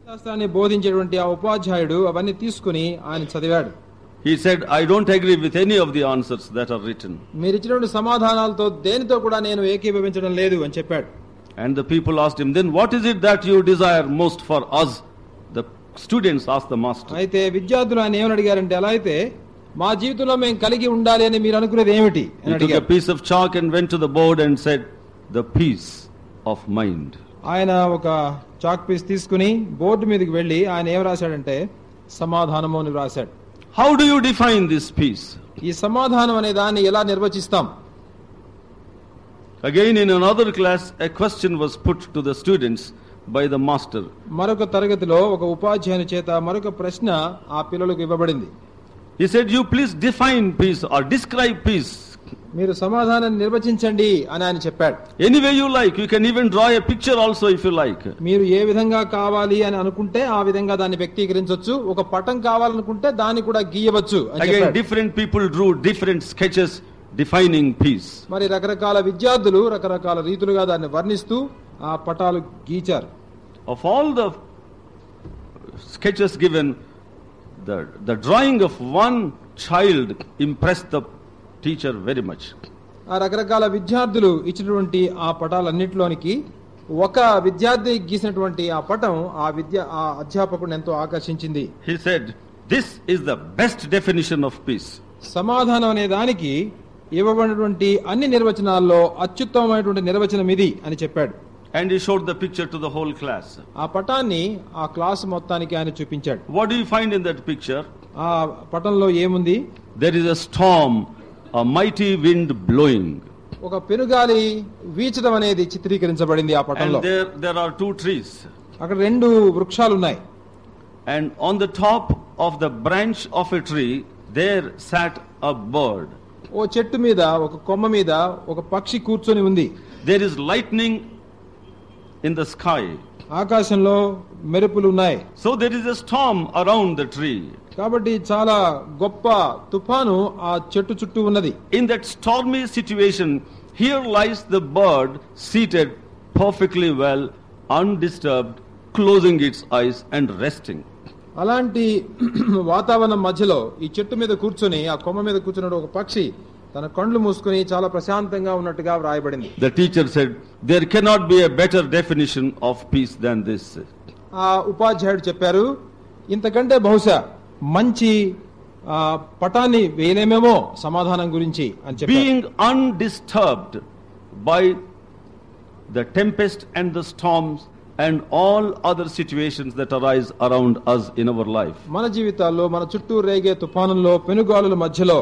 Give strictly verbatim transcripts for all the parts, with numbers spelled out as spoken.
శాస్త్రాన్ని బోధించేటువంటి ఆ ఉపాధ్యాయుడు అవన్నీ తీసుకుని ఆయన చదివాడు. He said, I don't agree with any of the answers that are written. మీరు ఇచ్చినటువంటి సమాధానాలతో దేనితో కూడా నేను ఏకీభవించడం లేదు అని చెప్పాడు. And the people asked him, then what is it that you desire most for us? The students asked the master. అయితే విద్యార్థులు ఆయన ఏమని అడిగారంటే, అలా అయితే మా జీవితంలో మేము కలిగి ఉండాలి అని మీరు అనుకునేది ఏమిటి అని అడిగారు. He took a piece of chalk and went to the board and said, the peace of mind. ఆయన ఒక చాక్ పీస్ తీసుకుని బోర్డు మీదకి వెళ్లి ఆయన ఏం రాశాడంటే సమాధానము అని రాశాడు. How do you define this peace? ఈ సమాధానం అనే దాన్ని ఎలా నిర్వచిస్తాం? Again in another class a question was put to the students by the master. మరొక తరగతిలో ఒక ఉపాధ్యాయుని చేత మరొక ప్రశ్న ఆ పిల్లలకు ఇవ్వబడింది. He said, you please define peace or describe peace. మీరు సమాధానాన్ని నిర్వచించండి అని ఆయన చెప్పాడు. Any way you like, you can even draw a picture also if you like. మీరు ఏ విధంగా కావాలి అని అనుకుంటే ఆ విధంగా దాన్ని వ్యక్తీకరించవచ్చు. ఒక పటం కావాలనుకుంటే దాన్ని కూడా గీయవచ్చు అని చెప్పాడు. Again different people drew different sketches defining peace. మరి రకరకాల విద్యార్థులు రకరకాల రీతులుగా దాన్ని వర్ణిస్తూ ఆ పటాలు గీచారు. Of all the sketches given, the the drawing of one child impressed the teacher very much. ఆ రకరకాల విద్యార్థులు ఇచ్చినటువంటి ఆ పటాలన్నిటిలోనికి ఒక విద్యార్థి గీసినటువంటి ఆ పటం ఆ విద్య ఆ అధ్యాపకుడిని ఎంతో ఆకర్షించింది. He said, this is the best definition of peace. సమాధానం అనే దానికి ఇవ్వబడినటువంటి అన్ని నిర్వచనాల్లో అత్యుత్తమమైనటువంటి నిర్వచనం ఇది అని చెప్పాడు. And he showed the picture to the whole class. ఆ పటాన్ని ఆ క్లాస్ మొత్తానికి ఆయన చూపించాడు. What do you find in that picture? ఆ పటంలో ఏముంది? There is a storm, a mighty wind blowing. ఒక పెనుగాలి వీచడం అనేది చిత్రీకరించబడింది ఆ పటంలో. And there there are two trees. అక్కడ రెండు వృక్షాలు ఉన్నాయి. And on the top of the branch of a tree there sat a bird. ఓ చెట్టు మీద ఒక కొమ్మ మీద ఒక పక్షి కూర్చొని ఉంది. There is lightning in the sky. ఆకాశంలో మెరుపులు ఉన్నాయి. So there is a storm around the tree. కాబట్టి చాలా గొప్ప తుఫాను ఆ చెట్టు చుట్టూ ఉన్నది. In that stormy situation, here lies the bird seated perfectly well, undisturbed, closing its eyes and resting. అలాంటి వాతావరణం మధ్యలో ఈ చెట్టు మీద కూర్చొని ఆ కొమ్మ మీద కూర్చున్న ఒక పక్షి తన కళ్ళు మూసుకుని చాలా ప్రశాంతంగా ఉన్నట్టుగా వ్రాయబడింది. The teacher said, there cannot be a better definition of peace than this. ఆ ఉపాధ్యాయుడు చెప్పారు, ఇంతకంటే బహుశా మంచి పటాన్ని వేయలేమేమో సమాధానం గురించి అని చెప్పారు. Being undisturbed by the tempest and the storms and all other situations that arise around us in our life. మన జీవితాల్లో మన చుట్టూ రేగే తుఫానుల్లో పెనుగాలుల మధ్యలో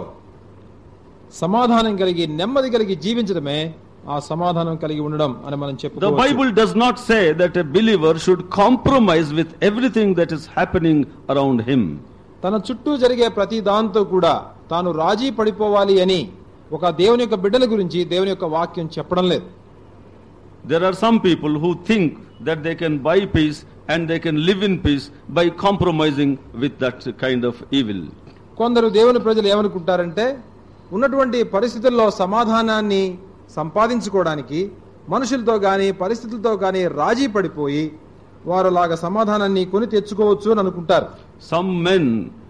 సమాధానం కలిగి నెమ్మది కలిగి జీవించడమే ఆ సమాధానం కలిగి ఉండడం అని మనం చెప్పుకోవచ్చు. The Bible does not say that a believer should compromise with everything that is happening around him. తన చుట్టూ జరిగే ప్రతి దాంతో కూడా తాను రాజీ పడిపోవాలి అని ఒక దేవుని యొక్క బిడ్డల గురించి దేవుని యొక్క వాక్యం చెప్పడం లేదు. There are some people who think that they can buy peace and they can live in peace by compromising with that kind of evil. కొందరు దేవుని ప్రజలు ఏమనుకుంటారంటే ఉన్నటువంటి పరిస్థితుల్లో సమాధానాన్ని సంపాదించుకోవడానికి మనుషులతో గాని పరిస్థితులతో గాని రాజీ పడిపోయి వారు లాగా సమాధానాన్ని కొని తెచ్చుకోవచ్చు అని అనుకుంటారు. Some men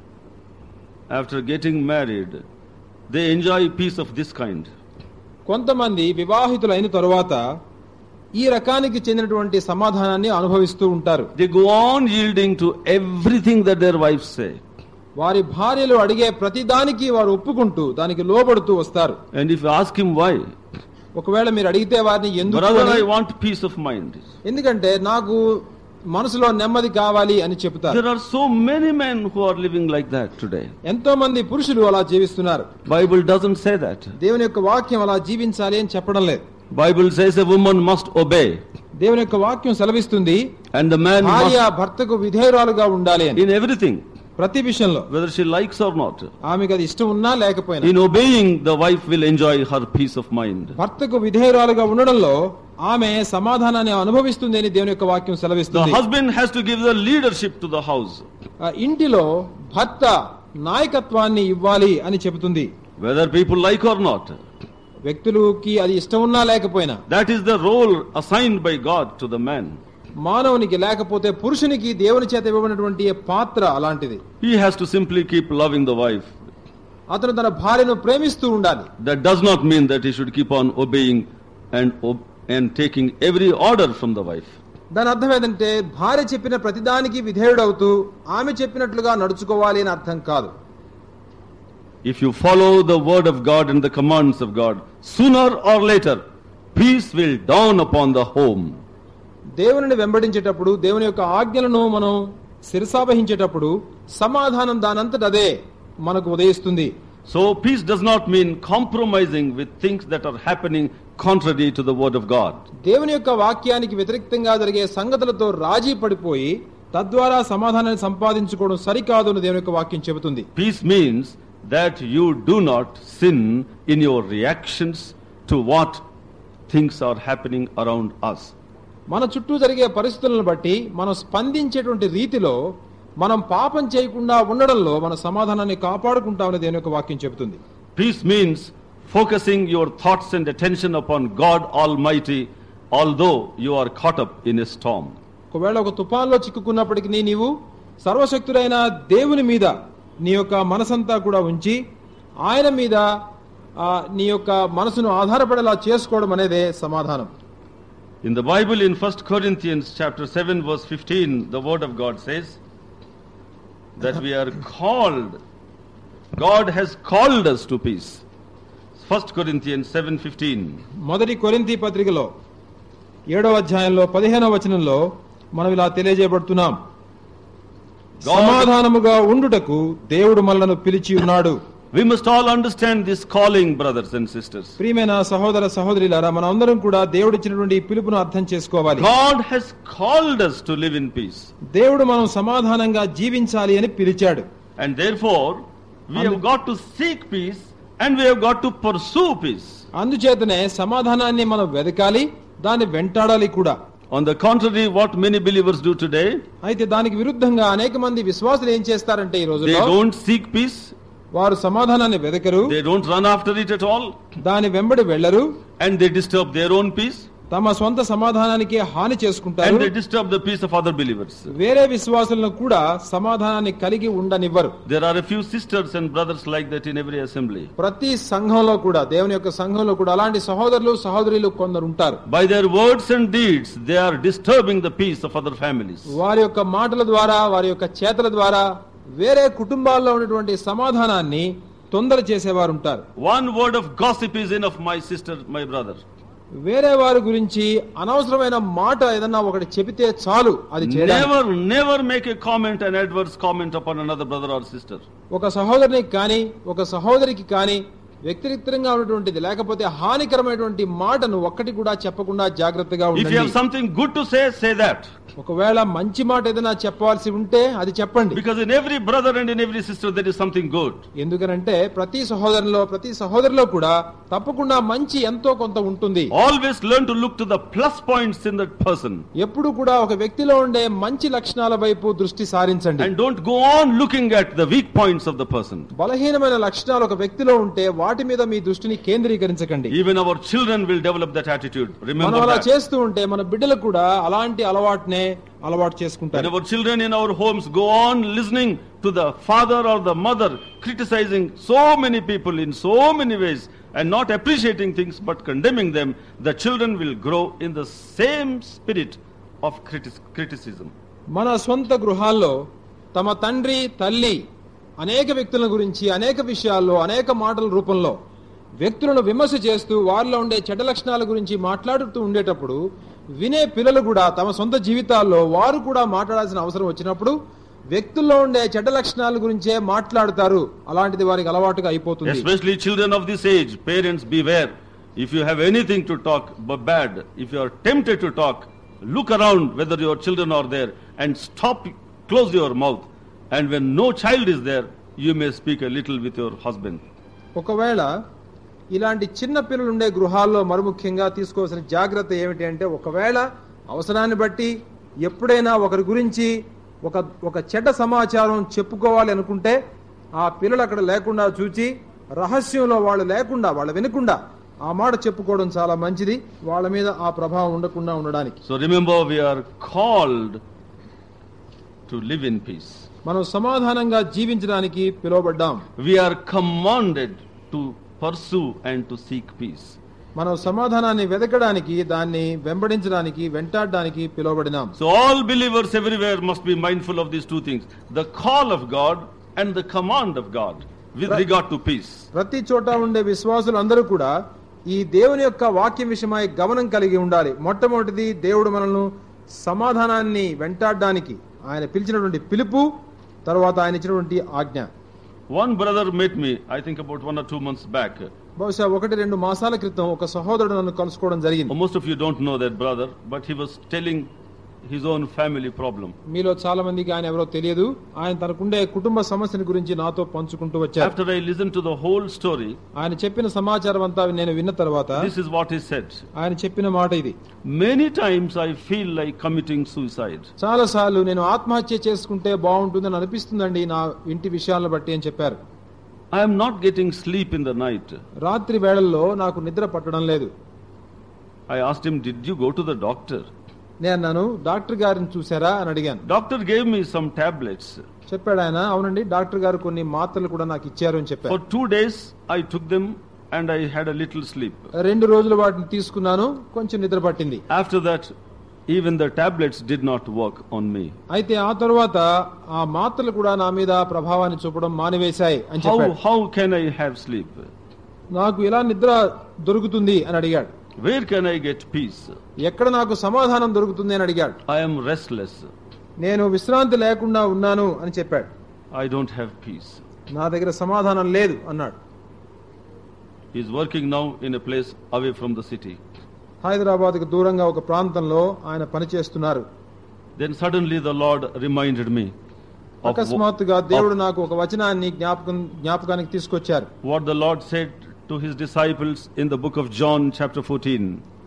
after getting married they enjoy peace of this kind. కొంతమంది వివాహితులైన తరువాత ఈ రకానికి చెందినటువంటి సమాధానాన్ని అనుభవిస్తూ ఉంటారు. They go on yielding to everything that their wives say. వారి భార్యలు అడిగే ప్రతి దానికి వారు ఒప్పుకుంటూ దానికి లోబడుతూ వస్తారు. And if you ask him why, ఒకవేళ మీరు అడిగితే వారిని ఎందుకు, brother I want peace of mind, ఎందుకంటే నాకు మనసులో నెమ్మది కావాలి అని చెప్తారు. There are so many men who are living like that today. ఎంతో మంది పురుషులు అలా జీవిస్తున్నారు. Bible doesn't say that. దేవుని యొక్క వాక్యం అలా జీవించాలి అని చెప్పడం లేదు. Bible says a woman must obey. దేవుని యొక్క వాక్యం సెలవిస్తుంది And the man భార్య must భర్తకు విధేయురాలుగా ఉండాలి అని. in everything, ప్రతి విషయంలో, whether she likes or not. ఆమెకు అది ఇష్టం ఉన్నా లేకపోయినా In obeying, the wife will enjoy her peace of mind. భర్తకు విధేయురాలుగా ఉండడంలో ఆమె సమాధానాన్ని అనుభవిస్తుంది అని దేవుని యొక్క వాక్యం The సెలవిస్తుంది. husband has to give the leadership to the house. ఆ ఇంటిలో భర్త నాయకత్వాన్ని ఇవ్వాలి అని చెబుతుంది. Whether people like or not. వ్యక్తులకి అది ఇష్టం ఉన్నా లేకపోయినా That is the role assigned by God to the man. మానవునికి లేకపోతే పురుషునికి దేవుని చేత ఇవ్వబడినటువంటి పాత్ర అలాంటిది. He has to simply keep loving the wife. అతను తన భార్యను ప్రేమిస్తూ ఉండాలి. That does not mean that he should keep on obeying and and taking every order from the wife. దాని అర్థం ఏంటంటే భార్య చెప్పిన ప్రతిదానికి విధేయుడవుతూ ఆమె చెప్పినట్లుగా నడుచుకోవాలి అని అర్థం కాదు. If you follow the word of God and the commands of God, sooner or later peace will dawn upon the home. దేవునిని వెంబడించేటప్పుడు దేవుని యొక్క ఆజ్ఞలను మనం శిరసావహించేటప్పుడు సమాధానం దానంతట అదే మనకు ఉదయిస్తుంది. So peace does not mean compromising with things that are happening contrary to the word of God. దేవుని యొక్క వాక్యానికి వ్యతిరేకంగా జరిగే సంగతులతో రాజీ పడిపోయి తద్వారా సమాధానాన్ని సంపాదించుకోవడం సరికాదు అని దేవుని యొక్క వాక్యం చెబుతుంది. Peace means that you do not sin in your reactions to what things are happening around us. మన చుట్టూ జరిగే పరిస్థితులను బట్టి మనం స్పందించేటువంటి రీతిలో మనం పాపం చేయకుండా ఉండడంలో మన సమాధానాన్ని కాపాడుకుంటామని దేవుని యొక్క వాక్యం చెబుతుంది. Peace means focusing your thoughts and attention upon God Almighty, although you are caught up in a storm. ఒకవేళ ఒక తుఫాన్లో చిక్కుకున్నప్పటికీ నీవు సర్వశక్తుడైన దేవుని మీద నీ యొక్క మనసంతా కూడా ఉంచి ఆయన మీద నీ యొక్క మనసును ఆధారపడేలా చేసుకోవడం అనేదే సమాధానం. In the Bible, in First Corinthians chapter seven verse fifteen, the word of God says that we are called, God has called us to peace. First Corinthians seven fifteen. మొదటి కొరింథీ పత్రికలో ఏడవ అధ్యాయంలో పదిహేనవ వచనంలో మనం ఇలా తెలియజేయబడుతున్నాం, సమాధానముగా ఉండుటకు దేవుడు మనలను పిలిచి ఉన్నాడు. We must all understand this calling, brothers and sisters. ప్రియమైన సహోదర సహోదరులారా, మనం అందరం కూడా దేవుడు ఇచ్చినటువంటి ఈ పిలుపును అర్థం చేసుకోవాలి. God has called us to live in peace. దేవుడు మనం సమాధానంగా జీవించాలి అని పిలిచాడు. And therefore we have got to seek peace and we have got to pursue peace. అందుచేతనే సమాధానాన్ని మనం వెదకాలి, దాన్ని వెంటాడాలి కూడా. On the contrary, what many believers do today, అయితే దానికి విరుద్ధంగా అనేక మంది విశ్వాసులు ఏం చేస్తారంటే ఈ రోజుల్లో they don't seek peace, వారు సమాధానాన్ని వెదకరు, they don't run after it at all, దాని వెంబడి వెళ్ళరు, and they disturb their own peace, తమ సొంత సమాధానానికి హాని చేసుకుంటారు, and they disturb the peace of other believers. వేరే విశ్వాసులను కూడా సమాధానాన్ని కలిగి ఉండనివ్వరు. There are a few sisters and brothers like that in every assembly. ప్రతి సంఘంలో కూడా, దేవుని యొక్క సంఘంలో కూడా అలాంటి సహోదరులు సహోదరులు కొందరు ఉంటారు. By their words and deeds they are disturbing the peace of other families. వారి యొక్క మాటల ద్వారా, వారి యొక్క చేతల ద్వారా వేరే కుటుంబాల్లో ఉన్నటువంటి సమాధానాన్ని తొందర చేసేవారు ఉంటారు. One word of gossip is enough, my sister, my brother. వేరే వారి గురించి అనవసరమైన మాట ఏదన్నా ఒకటి చెబితే చాలు అది చేయడానికి. Never, never make a comment, an adverse comment upon another brother or sister. ఒక సహోదరునికి కానీ ఒక సహోదరికి కానీ వ్యతిరేకంగా ఉన్నటువంటిది లేకపోతే హానికరమైనటువంటి మాటను ఒక్కటి కూడా చెప్పకుండా జాగ్రత్తగా ఉండండి. If you have something good to say, say that. ఒకవేళ మంచి మాట ఏదైనా చెప్పాల్సి ఉంటే అది చెప్పండి. Because in every brother and in every sister there is something good. ఎందుకంటే ప్రతి సహోదరులో ప్రతి సహోదరిలో కూడా తప్పకుండా మంచి ఎంతో కొంత ఉంటుంది. Always learn to look to the plus points in that person. ఎప్పుడు కూడా ఒక వ్యక్తిలో ఉండే మంచి లక్షణాల వైపు దృష్టి సారించండి. And don't go on looking at the weak points of the person. బలహీనమైన లక్షణాలు ఒక వ్యక్తిలో ఉంటే వాటి మీద మీ దృష్టిని కేంద్రీకరించకండి. Even our children will develop that attitude. Remember that. మనం అలా చేస్తూ ఉంటే మన బిడ్డలు కూడా అలాంటి అలవాటునే అలవాటు చేసుకుంటారు. When our children in our homes go on listening to the father or the mother criticizing so many people in so many ways and not appreciating things but condemning them, the children will grow in the same spirit of criticism. మన సొంత గృహాల్లో తమ తండ్రి తల్లి అనేక వ్యక్తుల గురించి అనేక విషయాల్లో అనేక మాటల రూపంలో వ్యక్తులను విమర్శ చేస్తూ వారిలో ఉండే చెడ్డ లక్షణాల గురించి మాట్లాడుతూ ఉండేటప్పుడు వినే పిల్లలు కూడా తమ సొంత జీవితాల్లో వారు కూడా మాట్లాడాల్సిన అవసరం వచ్చినప్పుడు వ్యక్తుల్లో ఉండే చెడ్డ లక్షణాల గురించే మాట్లాడతారు. అలాంటిది వారికి అలవాటుగా అయిపోతుంది. Especially children of this age, parents beware. If you have anything to talk bad, if you are tempted to talk, look around whether your children are there and stop, close your mouth. And when no child is there, you may speak a little with your husband. ఒకవేళ ఇలాంటి చిన్న పిల్లలు ఉండే గృహాల్లో మరి ముఖ్యంగా తీసుకోవాల్సిన జాగ్రత్త ఏమిటి అంటే, ఒకవేళ అవసరాన్ని బట్టి ఎప్పుడైనా ఒకరి గురించి ఒక ఒక చెడ్డ సమాచారం చెప్పుకోవాలి అనుకుంటే ఆ పిల్లలు అక్కడ లేకుండా చూచి రహస్యంలో వాళ్ళు లేకుండా వాళ్ళు వినకుండా ఆ మాట చెప్పుకోవడం చాలా మంచిది, వాళ్ళ మీద ఆ ప్రభావం ఉండకుండా ఉండడానికి. So remember, we are called to live in peace. మనం సమాధానంగా జీవించడానికి పిలువబడ్డాం. We are commanded to pursue and to seek peace. మనం సమాధానాన్ని వెదకడానికి, దాన్ని వెంబడించడానికి, వెంటాడడానికి పిలువబడినాం. So all believers everywhere must be mindful of these two things: the call of God and the command of God with regard to peace. ప్రతి చోట ఉండే విశ్వాసులు అందరూ కూడా ఈ దేవుని యొక్క వాక్యం విషయమై గమనం కలిగి ఉండాలి. మొట్టమొదటిది, దేవుడు మనల్ని సమాధానాన్ని వెంటాడడానికి ఆయన పిలిచినటువంటి పిలుపు, తర్వాత ఆయన ఇచ్చినటువంటి ఆజ్ఞ. One brother met me, I think about one or two months back. బహుశా ఒకటి రెండు మాసాల క్రితం ఒక సహోదరుడు నన్ను కలుసుకోవడం జరిగింది. Most of you don't know that brother, but he was telling his own family problem. మీలో చాలా మందికి ఆయన ఎవరో తెలియదు. ఆయన తనకుండే కుటుంబ సమస్యల గురించి నాతో పంచుకుంటూ వచ్చారు. After I listened to the whole story, ఆయన చెప్పిన సమాచారం అంతా నేను విన్న తర్వాత this is what he said. ఆయన చెప్పిన మాట ఇది: Many times I feel like committing suicide. చాలా సార్లు నేను ఆత్మహత్య చేసుకుంటే బాగుంటుందని అనిపిస్తుందండి నా ఇంటి విషయాలను బట్టి అని చెప్పారు. I am not getting sleep in the night. రాత్రి వేళల్లో నాకు నిద్ర పట్టడం లేదు. I asked him, did you go to the doctor? నేను అన్నాను, డాక్టర్ గారిని చూసారా అని అడిగాను. Doctor gave me some tablets. చెప్పాడు ఆయన, అవునండి డాక్టర్ గారు కొన్ని మాత్రలు కూడా నాకు ఇచ్చారు అని చెప్పారు. For two days I took them and I had a little sleep. రెండు రోజులు వాటిని తీసుకున్నాను, కొంచెం నిద్ర పట్టింది. After that, even the tablets did not work on me. అయితే ఆ తర్వాత ఆ మాత్రలు కూడా నా మీద ప్రభావాన్ని చూపడం మానివేశాయి అని చెప్పాడు. How how can I have sleep? నాకు ఎలా నిద్ర దొరుకుతుంది అని అడిగాడు. Where can I get peace? ఎక్కడ నాకు సమాధానం దొరుకుతుంది అని అడిగాడు. I am restless. నేను విశ్రాంతి లేకుండా ఉన్నాను అని చెప్పాడు. I don't have peace. నా దగ్గర సమాధానం లేదు అన్నాడు. He is working now in a place away from the city. Hyderabad కు దూరంగా ఒక ప్రాంతంలో ఆయన పనిచేస్తున్నారు. Then suddenly the Lord reminded me of అకస్మాత్తుగా దేవుడు నాకు ఒక వచనాన్ని జ్ఞాపకం జ్ఞాపకానికి తీసుకొచ్చారు. what the Lord said to his disciples in the book of John chapter fourteen.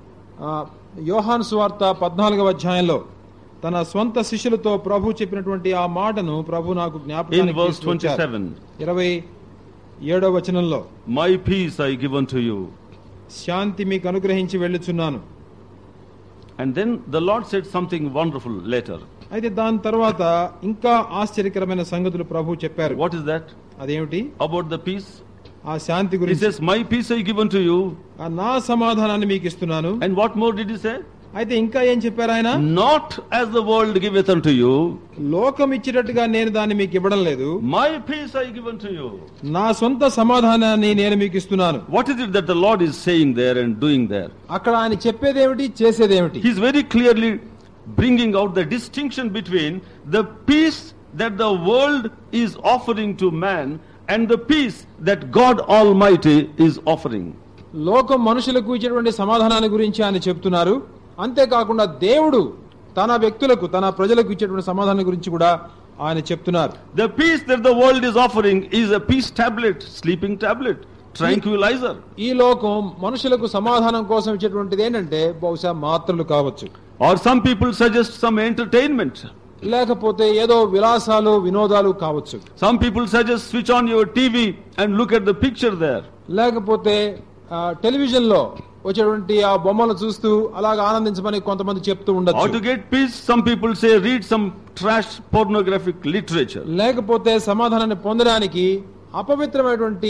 యోహాను సువార్త పద్నాలుగవ అధ్యాయంలో తన స్వంత శిష్యులతో ప్రభు చెప్పినటువంటి ఆ మాటను ప్రభు నాకు జ్ఞాపకానికి తీసుకొచ్చారు. ఇరవై ఏడవ వచనంలో, my peace I give unto you. శాంతి మీకు అనుగ్రహించి వెళ్ళుచున్నాను. And then the Lord said something wonderful later. అయితే దాని తర్వాత ఇంకా ఆశ్చర్యకరమైన సంగతులు ప్రభు చెప్పారు. What is that? అదేమిటి? About the peace. ఆ శాంతి He గురించి. says, my peace I give unto you. నా సమాధానాన్ని మీకు ఇస్తున్నాను. And what more did he say? అయితే ఇంకా ఏం చెప్పారు ఆయన? Not as the world giveth unto you. లోకం ఇచ్చినట్టుగా నేను దాన్ని మీకు ఇవ్వడం లేదు. My peace I give unto you. నా సొంత సమాధానాన్ని నేను మీకు ఇస్తున్నాను. What is it that the Lord is saying there and doing there? అక్కడ ఆయన చెప్పేదేమిటి, చేసేదేమిటి? He is very clearly bringing out the distinction between the peace that the world is offering to man and the peace that God Almighty is offering. లోకం మనుషులకు ఇచ్చేటువంటి సమాధానాన్ని గురించి ఆయన చెప్తున్నారు. అంతేకాకుండా దేవుడు తన వ్యక్తులకు, తన ప్రజలకు ఇచ్చేటువంటి సమాధానం గురించి కూడా ఆయన చెప్తున్నారు. The peace that the world is offering is a peace tablet, sleeping tablet, tranquilizer. ఈ లోకం మనుషులకు సమాధానం కోసం ఇచ్చేటువంటిది ఏంటంటే బహుశా మాత్రలు కావచ్చు. Or some people suggest some entertainment. లేకపోతే ఏదో విలాసాలు, వినోదాలు కావచ్చు. Some people suggest switch on your T V and look at the picture there. లేకపోతే టెలివిజన్ లో వచ్చేటువంటి ఆ బొమ్మలు చూస్తూ అలాగా ఆనందించమని కొంతమంది చెప్తూ ఉండొచ్చు. Or to get peace, some people say read some trash pornographic literature. లేకపోతే సమాధానాన్ని పొందడానికి అపవిత్రమైనటువంటి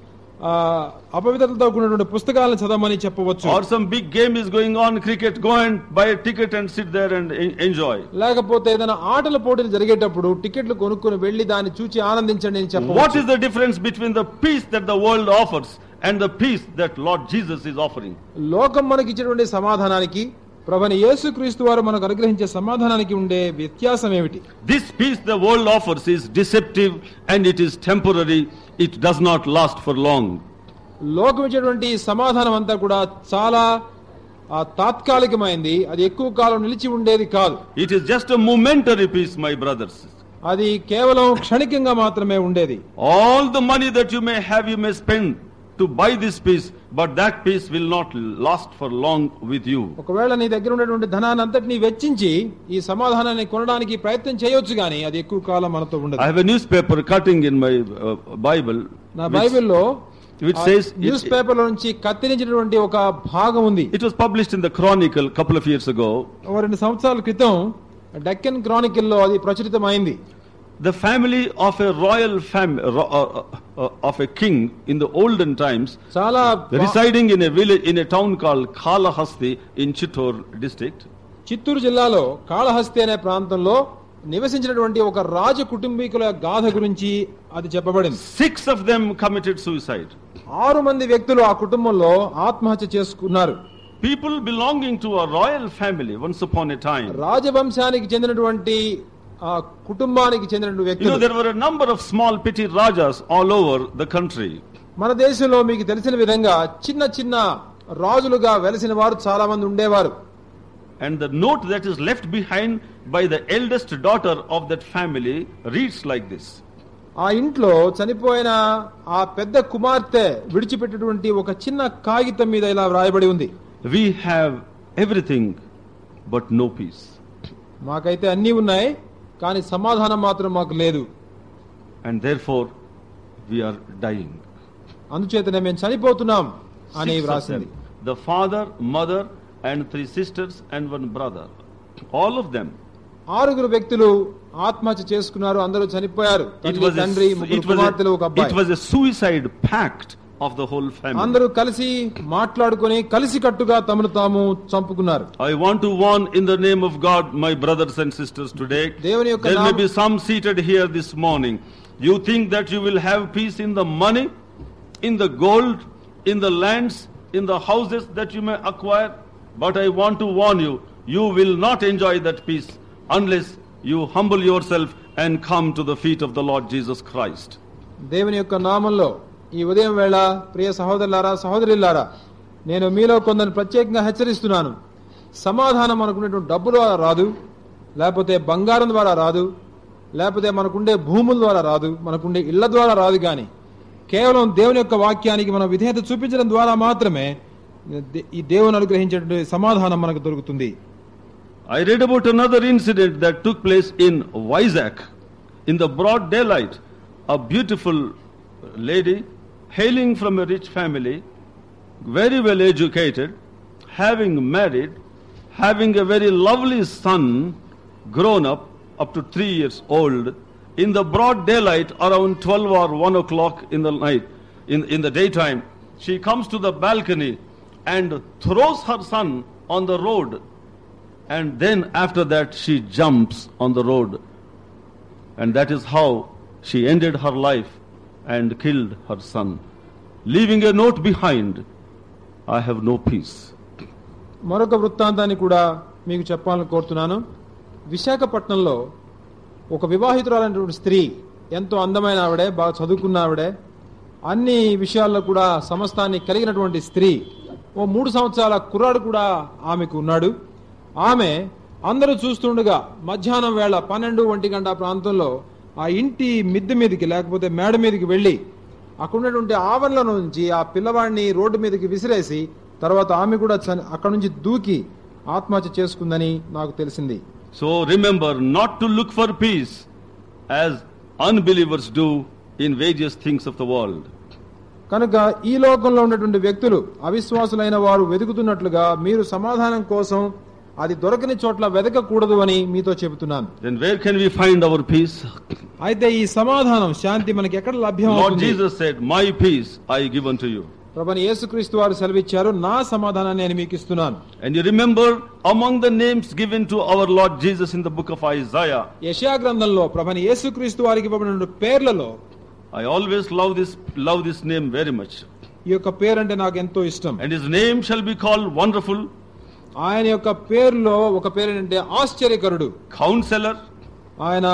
అపవిత్రతతో కూడినటువంటి పుస్తకాలను చదవమని చెప్పవచ్చు. Or some big game is going on, cricket, go and buy a ticket and sit there and enjoy. లేకపోతే ఏదైనా ఆటల పోటీలు జరిగేటప్పుడు టికెట్లు కొనుక్కొని వెళ్లి దాన్ని చూచి ఆనందించండి అని చెప్పవచ్చు. What is the difference between the peace that the world offers and the peace that Lord Jesus is offering? లోకం మనకి ఇచ్చినటువంటి సమాధానానికి ప్రభువైన యేసుక్రీస్తు వారు మనకు అనుగ్రహించే సమాధానానికి ఉండే వ్యత్యాసం ఏమిటి? This peace the world offers is deceptive and it is temporary. It does not last for long. లోకం ఇచ్చేటువంటి సమాధానం అంతా కూడా చాలా తాత్కాలికమైంది, అది ఎక్కువ కాలం నిలిచి ఉండేది కాదు. It is just a momentary peace, my brothers. అది కేవలం క్షణికంగా మాత్రమే ఉండేది. All the money that you may have, you may spend to buy this peace, but that peace will not last for long with you. ఒకవేళ నీ దగ్గర ఉన్నటువంటి ధనాన్ని అంతటిని వెచ్చించి ఈ సమాధానాన్ని కొనడానికి ప్రయత్నం చేయొచ్చు గానీ అది ఎక్కువ కాలం మనతో ఉండదు. I have a newspaper cutting in my uh, Bible. నా బైబిల్లో which says news it, paper నుంచి కత్తిరించినటువంటి ఒక భాగం ఉంది. it was published in the Chronicle a couple of years ago. ఓ రెండు సంవత్సరాల క్రితం డెక్కన్ క్రానికల్ లో అది ప్రచురితమైంది. The family of a royal family uh, uh, of a king in the olden times, చాలా residing in a village in a town called Kalahasti in Chittor district. Chittoor జిల్లాలో కాళహస్తి అనే ప్రాంతంలో నివసించినటువంటి ఒక రాజ కుటుంబీకుల గాథ గురించి అది చెప్పబడింది. Six of them committed suicide. ఆరు మంది వ్యక్తులు ఆ కుటుంబంలో ఆత్మహత్య చేసుకున్నారు. People belonging to a royal family once upon a time. రాజవంశానికి చెందినటువంటి ఆ కుటుంబానికి చెందిన You వ్యక్తులు. know, there were a number of small petty rajas all over the country. మన దేశంలో మీకు తెలిసిన విధంగా చిన్న చిన్న రాజులుగా వెలసిన వారు చాలా మంది ఉండేవారు. And the note that is left behind by the eldest daughter of that family reads like this. ఆ ఇంట్లో చనిపోయిన ఆ పెద్ద కుమార్తె విడిచిపెట్టినటువంటి ఒక చిన్న కాగితం మీద ఇలా వ్రాయబడి ఉంది. We have everything but no peace. మాకైతే అన్నీ ఉన్నాయి, కానీ సమాధానం మాత్రం మాకు లేదు. And therefore we are dying. అందుచేతనే మేము చనిపోతున్నాం అని Six of వ్రాసింది. them. The father, mother and three sisters and one brother. All of them. ఆరుగురు వ్యక్తులు ఆత్మహత్య చేసుకున్నారు, అందరూ చనిపోయారు. It తల్లి, was తండ్రి, a, ముగ్గురు it was కుమార్తెలు, ఒక a, అబ్బాయి. it was a suicide pact of the whole family. అందరూ కలిసి మాట్లాడుకొని కలిసి కట్టుగా తమను తాము చంపుకున్నారు. I want to warn in the name of God my brothers and sisters today. దేవుని యొక్క There may నామ- be some seated here this morning. You think that you will have peace in the money, in the gold, in the lands, in the houses that you may acquire. But I want to warn you, you will not enjoy that peace unless you humble yourself and come to the feet of the Lord Jesus Christ. దేవుని యొక్క నామంలో ఈ ఉదయం వేళ ప్రియ సహోదరులారా, సహోదరులారా, నేను మీలో కొందరిని ప్రత్యేకంగా హెచ్చరిస్తున్నాను. సమాధానం మనకున్నటువంటి డబ్బు ద్వారా రాదు, లేకపోతే బంగారం ద్వారా రాదు, లేకపోతే మనకుండే భూముల ద్వారా రాదు, మనకుండే ఇళ్ల ద్వారా రాదు. కానీ కేవలం దేవుని యొక్క వాక్యానికి మనం విధేయత చూపించడం ద్వారా మాత్రమే ఈ దేవుని అనుగ్రహించేటువంటి సమాధానం మనకు దొరుకుతుంది. I read about another incident that took place in Vizag. In the broad daylight, a beautiful lady hailing from a rich family, very well educated, having married, having a very lovely son, grown up, up to three years old, in the broad daylight around twelve or one o'clock in the night, in, in the daytime, she comes to the balcony and throws her son on the road, and then after that she jumps on the road, and that is how she ended her life and killed her son, leaving a note behind, I have no peace. మరొక వృత్తాంతాన్ని కూడా మీకు చెప్పాలని కోరుతున్నాను. విశాఖపట్నంలో ఒక వివాహితురాలైనటువంటి స్త్రీ, ఎంతో అందమైన ఆవిడే, బాగా చదువుకున్న ఆవిడే, అన్ని విషయాల్లో కూడా సమస్తాన్ని కలిగినటువంటి స్త్రీ. ఓ మూడు సంవత్సరాల కుర్రాడు కూడా ఆమెకు ఉన్నాడు. ఆమె అందరూ చూస్తుండగా మధ్యాహ్నం వేళ పన్నెండు ఒంటి గంట ప్రాంతంలో ఆ ఇంటి మిద్దె మీదకి లేకపోతే మేడ మీదకి వెళ్ళి అక్కడ ఉన్నటువంటి ఆవరణల నుంచి ఆ పిల్లవాడిని రోడ్డు మీదకి విసిరేసి తర్వాత ఆమె కూడా అక్కడ నుంచి దూకి ఆత్మహత్య చేసుకుందని నాకు తెలిసింది. So remember not to look for peace as unbelievers do in various things of the world. కనుక ఈ లోకంలో ఉన్నటువంటి వ్యక్తులు అవిశ్వాసులైన వారు వెతుకుతున్నట్లుగా మీరు సమాధానం కోసం అది దొరకని చోట్ల వెతకకూడదు అని మీతో చెబుతున్నాను. Then where can we find our peace? అయితే ఈ సమాధానం, శాంతి మనకి ఎక్కడ లభ్యం Lord అవుతుంది? Jesus said, my peace I give unto you. ప్రభువైన యేసుక్రీస్తు వారు సెలవిచ్చారు, నా సమాధానాన్ని నేను మీకు ఇస్తున్నాను. And you remember among the names given to our Lord Jesus in the book of Isaiah, యెషయా గ్రంథంలో ప్రభువైన యేసుక్రీస్తు వారికి ఇవ్వబడిన పేర్లలో I always love this love this name very much. ఈ యొక్క పేరు అంటే నాకు ఎంతో ఇష్టం. And his name shall be called Wonderful, ఆయన యొక్క పేరులో ఒక పేరు ఏంటంటే ఆశ్చర్యకరుడు, Counselor, ఆయన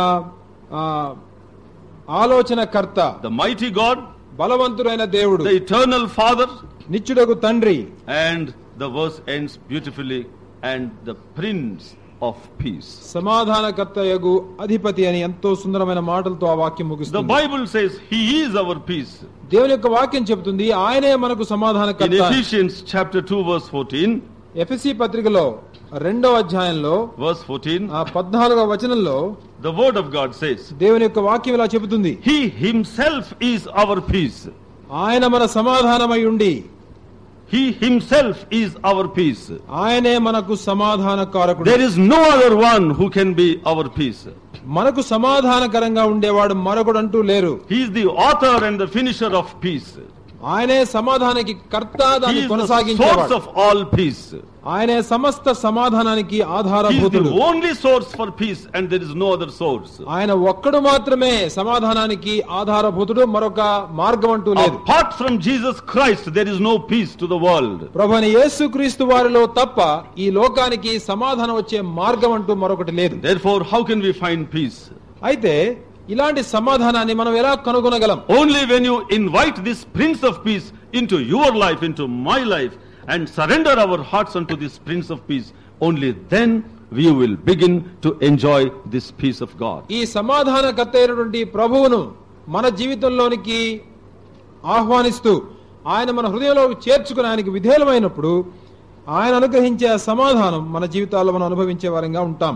ఆలోచనకర్త, the Mighty God, బలవంతుడైన దేవుడు, the Eternal Father, నిత్యుడగు తండ్రి. and the verse ends beautifully, and the Prince of Peace. సమాధానకర్త యగు అధిపతి అని ఎంతో సుందరమైన మాటలతో ఆ వాక్యం The ముగిస్తుంది. Bible says he is our peace. దేవుని యొక్క వాక్యం చెబుతుంది ఆయనే మనకు In సమాధానకర్త. Ephesians chapter two verse fourteen, ఎఫెసీ పత్రికలో రెండో అధ్యాయంలో verse fourteen, ఆ పద్నాలుగవ వచనంలో the word of God says, దేవుని యొక్క వాక్యం ఇలా చెబుతుంది, he himself is our peace. ఆయన మన సమాధానమై ఉండి He himself is our peace. ఆయనే మనకు సమాధానకారకుడు. There is no other one who can be our peace. మనకు సమాధానకరంగా ఉండేవాడు మరొకడు అంటూ లేరు. He is the author and the finisher of peace. ఆయనే సమాధానానికి కర్త, He దాన్ని is the కొనసాగించేవాడు. source of all peace. ఆయనే సమస్త సమాధానానికి He is ఆధారభూతుడు. the only source for peace and there is no other source. ఆయన ఒక్కడు మాత్రమే సమాధానానికి ఆధారభూతుడు, మరొక మార్గం అంటూ లేదు. Apart from Jesus Christ, there is no peace to the world. ప్రభువైన యేసుక్రీస్తు వారిలో తప్ప ఈ లోకానికి సమాధానం వచ్చే మార్గం అంటూ మరొకటి లేదు. Therefore, how can we find peace? అయితే ఇలాంటి సమాధానాన్ని మనం ఎలా కనుగొనగలం? Only when you invite this Prince of Peace into your life, into my life, and surrender our hearts unto this Prince of Peace, only then we will begin to enjoy this peace of God. ఈ సమాధానకర్త అయినటువంటి ప్రభువును మన జీవితంలోనికి ఆహ్వానిస్తూ ఆయన మన హృదయంలో చేర్చుకుని ఆయనకు విధేయులమైనప్పుడు ఆయన అనుగ్రహించే ఆ సమాధానం మన జీవితాల్లో మనం అనుభవించే వారంగా ఉంటాం.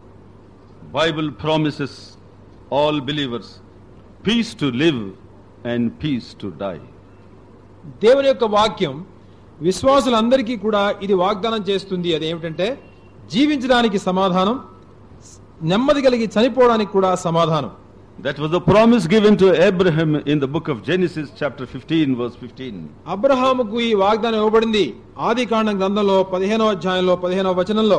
Bible promises all believers peace to live and peace to die. దేవుని యొక్క వాక్యం విశ్వాసులందరికీ కూడా ఇది వాగ్దానం చేస్తుంది. అదేమిటంటే జీవించడానికి సమాధానం, నెమ్మది కలిగి చనిపోవడానికి కూడా సమాధానం. That was the promise given to Abraham in the book of Genesis chapter fifteen verse fifteen. అబ్రహాముకు ఈ వాగ్దానం ఇవ్వబడింది ఆదికాండం గ్రంథంలో పదిహేనవ అధ్యాయంలో పదిహేనవ వచనంలో.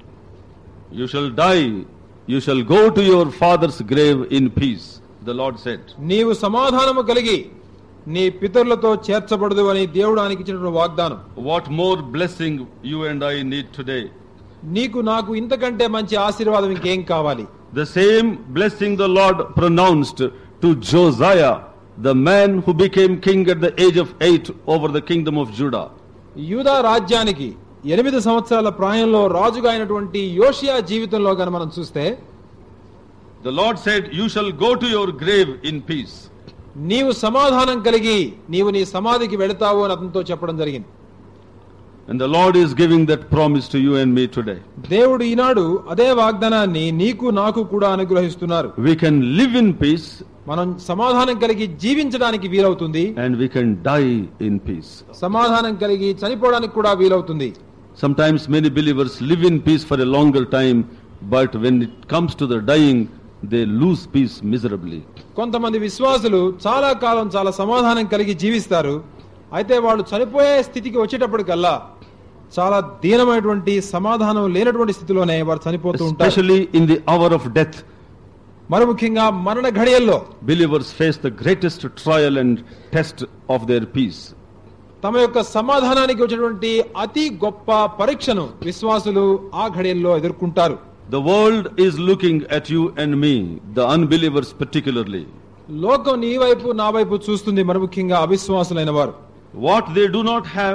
You shall die, you shall go to your father's grave in peace, the Lord said. నీవు సమాధానము కలిగి నీ పితరులతో చేర్చబడదు అని దేవుడు ఆయనకి ఇచ్చినటువంటి వాగ్దానం. What more blessing you and I need today? నీకు నాకు ఇంతకంటే మంచి ఆశీర్వాదం ఇంకేం కావాలి? The same blessing the Lord pronounced to Josiah, the man who became king at the age of eight over the kingdom of Judah. యూదా రాజ్యానికి ఎనిమిది సంవత్సరాల ప్రాయంలో రాజుగా అయినటువంటి యోషియా జీవితంలో గాని మనం చూస్తే, The Lord said, you shall go to your grave in peace. నీవు సమాధానం కలిగి నీవు నీ సమాధికి వెళతావు అని అతనితో చెప్పడం జరిగింది. And the Lord is giving that promise to you and me today. దేవుడు ఈనాడు అదే వాగ్దానాన్ని నీకు నాకు కూడా అనుగ్రహిస్తున్నారు. We can live in peace, మనం సమాధానం కలిగి జీవించడానికి వీలవుతుంది, and we can die in peace. సమాధానం కలిగి చనిపోవడానికి కూడా వీలవుతుంది. Sometimes many believers live in peace for a longer time, but when it comes to the dying, they lose peace miserably. కొంతమంది విశ్వాసులు చాలా కాలం చాలా సమాధానం కలిగి జీవిస్తారు. అయితే వాళ్ళు చనిపోయే స్థితికి వచ్చేటప్పటికల్లా చాలా దీనమైనటువంటి సమాధానం లేనటువంటి స్థితిలోనే వారు చనిపోతూ ఉంటారు. Especially in the hour of death, మరి ముఖ్యంగా మరణ ఘడియల్లో believers face the greatest trial and test of their peace. తమ యొక్క సమాధానానికి వచ్చేటువంటి అతి గొప్ప పరీక్షను విశ్వాసులు ఆ ఘడియల్లో ఎదుర్కొంటారు. The world is looking at you and me, the unbelievers particularly. లోకం నీ వైపు నా వైపు చూస్తుంది, మరి ముఖ్యంగా అవిశ్వాసులైన వారు. What they do not have,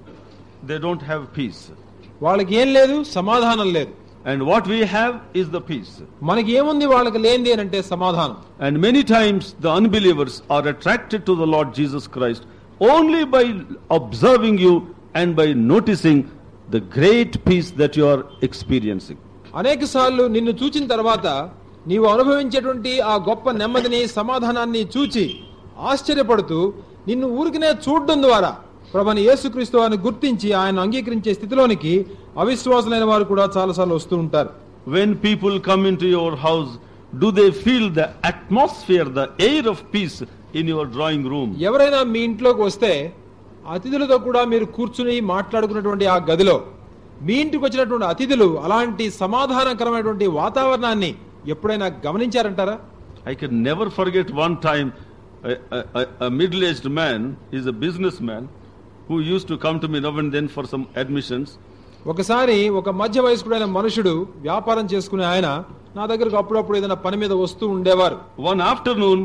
they don't have peace. వాళ్ళకి ఏం లేదు, సమాధానం లేదు. And what we have is the peace. మనకి ఏముంది వాళ్ళకి లేనిది అని అంటే సమాధానం. And many times the unbelievers are attracted to the Lord Jesus Christ only by observing you and by noticing the great peace that you are experiencing. అనేక సార్లు నిన్ను చూచిన తర్వాత నీవు అనుభవించేటువంటి ఆ గొప్ప నెమ్మదిని సమాధానాన్ని చూచి ఆశ్చర్యపడుతూ నిన్ను ఊరికనే చూడడం ద్వారా ప్రభువైన యేసుక్రీస్తు వారిని గుర్తించి ఆయన అంగీకరించే స్థితిలోనికి అవిశ్వాసులైన వారు కూడా చాలాసార్లు వస్తూ ఉంటారు. When people come into your house, do they feel the atmosphere, the air of peace in your drawing room? ఎవరైనా మీ ఇంట్లోకి వస్తే అతిథులతో కూడా మీరు కూర్చుని మాట్లాడుకున్నటువంటి ఆ గదిలో మీ ఇంటికి వచ్చినటువంటి అతిథులు అలాంటి సమాధానకరమైనటువంటి వాతావరణాన్ని ఎప్పుడైనా గమనించారంటారా? I can never forget one time a, a, a middle-aged man, he's a businessman, who used to come to me now and then for some admissions. ఒకసారి ఒక మధ్య వయస్కుడైన మనుషుడు వ్యాపారం చేసుకునే ఆయన నా దగ్గరకు అప్పుడప్పుడు ఏదైనా పని మీద వస్తూ ఉండేవారు. One afternoon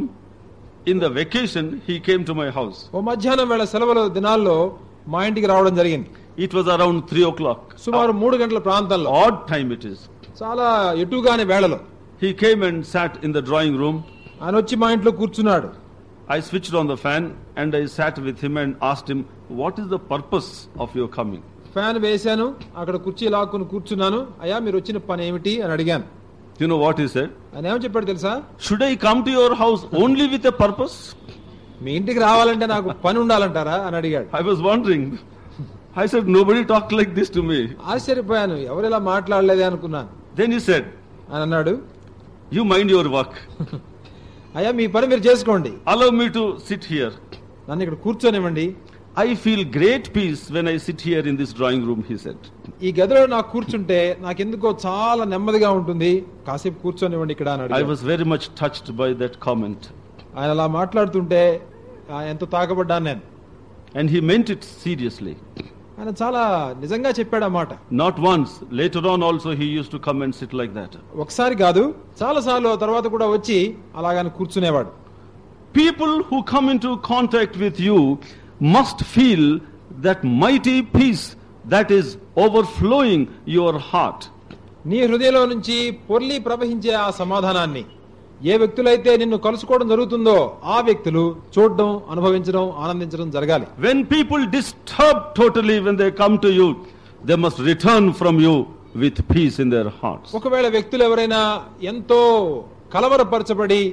in the vacation he came to my house. ఓ మధ్యాహ్నం వేళ సెలవుల దినాల్లో మా ఇంటికి రావడం జరిగింది. It was around three o'clock. సుమారు మూడు గంటల ప్రాంతంలో. Odd time it is. చాలా ఎటుగాని వేళలో He came and sat in the drawing room. ఆయన వచ్చి మా ఇంట్లో కూర్చున్నాడు. I switched on the fan and I sat with him and asked him, what is the purpose of your coming? Fan వేశాను, అక్కడ కుర్చీ లాక్కుని కూర్చున్నాను. అయ్యా మీరు వచ్చిన పని ఏమిటి అని అడిగాను. You know what he said? ఆయన ఏమని చెప్పాడు తెలుసా? Should I come to your house only with a purpose? మీ ఇంటికి రావాలంటే నాకు పని ఉండాలంటారా అని అడిగాడు. I was wondering. I said, nobody talked like this to me. ఆశ్చర్యపోయాను, ఎవరు ఇలా మాట్లాడలేదే అనుకున్నాను. Then he said, అని అన్నాడు, you mind your work. అయ్యా మీ పని మీరు చేసుకోండి. Allow me to sit here. నన్ను ఇక్కడ కూర్చోనివ్వండి. I feel great peace when I sit here in this drawing room, he said. ఈ గదిలో నాకు కూర్చుంటే నాకెందుకో చాలా నెమ్మదిగా ఉంటుంది, కాసేపు కూర్చోనివ్వండి ఇక్కడ అని I అడిగాడు. was very much touched by that comment. ఆయన అలా మాట్లాడుతుంటే ఆ, ఎంతో తాకబడ్డాను నేను. And he meant it seriously. ఆయన చాలా నిజంగా చెప్పాడు ఆ మాట. Not once. Later on also he used to come and sit like that. ఒకసారి కాదు, చాలా సార్లు తర్వాత కూడా వచ్చి అలాగని కూర్చునేవాడు. People who come into contact with you must feel that mighty peace that is overflowing your heart. నీ హృదయంలో నుంచి పొర్లి ప్రవహించే ఆ సమాధానాన్ని ఏ వ్యక్తులైతే నిన్ను కలుసుకోవడం జరుగుతుందో ఆ వ్యక్తులు చూడడం, అనుభవించడం, ఆనందించడం జరగాలి. When people disturb totally when they come to you, they must return from you with peace in their hearts. ఒకవేళ వ్యక్తులు ఎవరైనా ఎంతో కలవరపరచబడి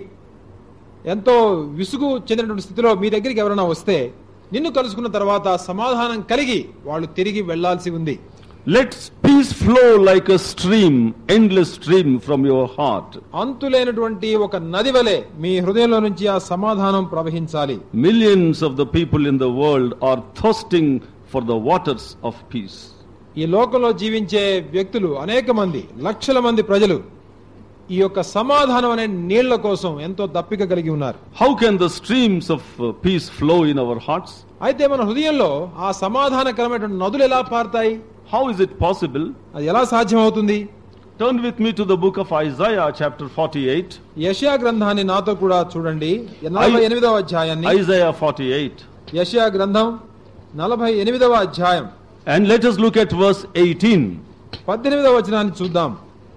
ఎంతో విసుగు చెందినటువంటి స్థితిలో మీ దగ్గరికి ఎవరైనా వస్తే నిన్ను కలుసుకున్న తర్వాత సమాధానం కలిగి వాళ్ళు తిరిగి వెళ్లాల్సి ఉంది. Let peace flow like a stream, endless stream from your heart. అంతులేనటువంటి ఒక నది వలె మీ హృదయంలో నుంచి ఆ సమాధానం ప్రవహించాలి. Millions of the people in the world are thirsting for the waters of peace. ఈ లోకంలో జీవించే వ్యక్తులు అనేక మంది, లక్షల మంది ప్రజలు ఈ యొక్క సమాధానం అనే నీళ్ల కోసం ఎంతో దప్పిక కలిగి ఉన్నారు. How can the streams of uh, peace flow in our hearts? అయితే మన హృదయంలో ఆ సమాధానకరమైనటువంటి నదులు ఎలా పారుతాయి? How is it possible? అది ఎలా సాధ్యం అవుతుంది? Turn with me to the book of Isaiah chapter forty-eight. యెషయా గ్రంథాన్ని నాతో కూడా చూడండి, నలభై ఎనిమిదవ అధ్యాయాన్ని. Isaiah forty-eight. యెషయా గ్రంథం నలభై ఎనిమిదవ అధ్యాయం. And let us look at verse eighteen. పద్దెనిమిదవ వచనాన్ని చూద్దాం.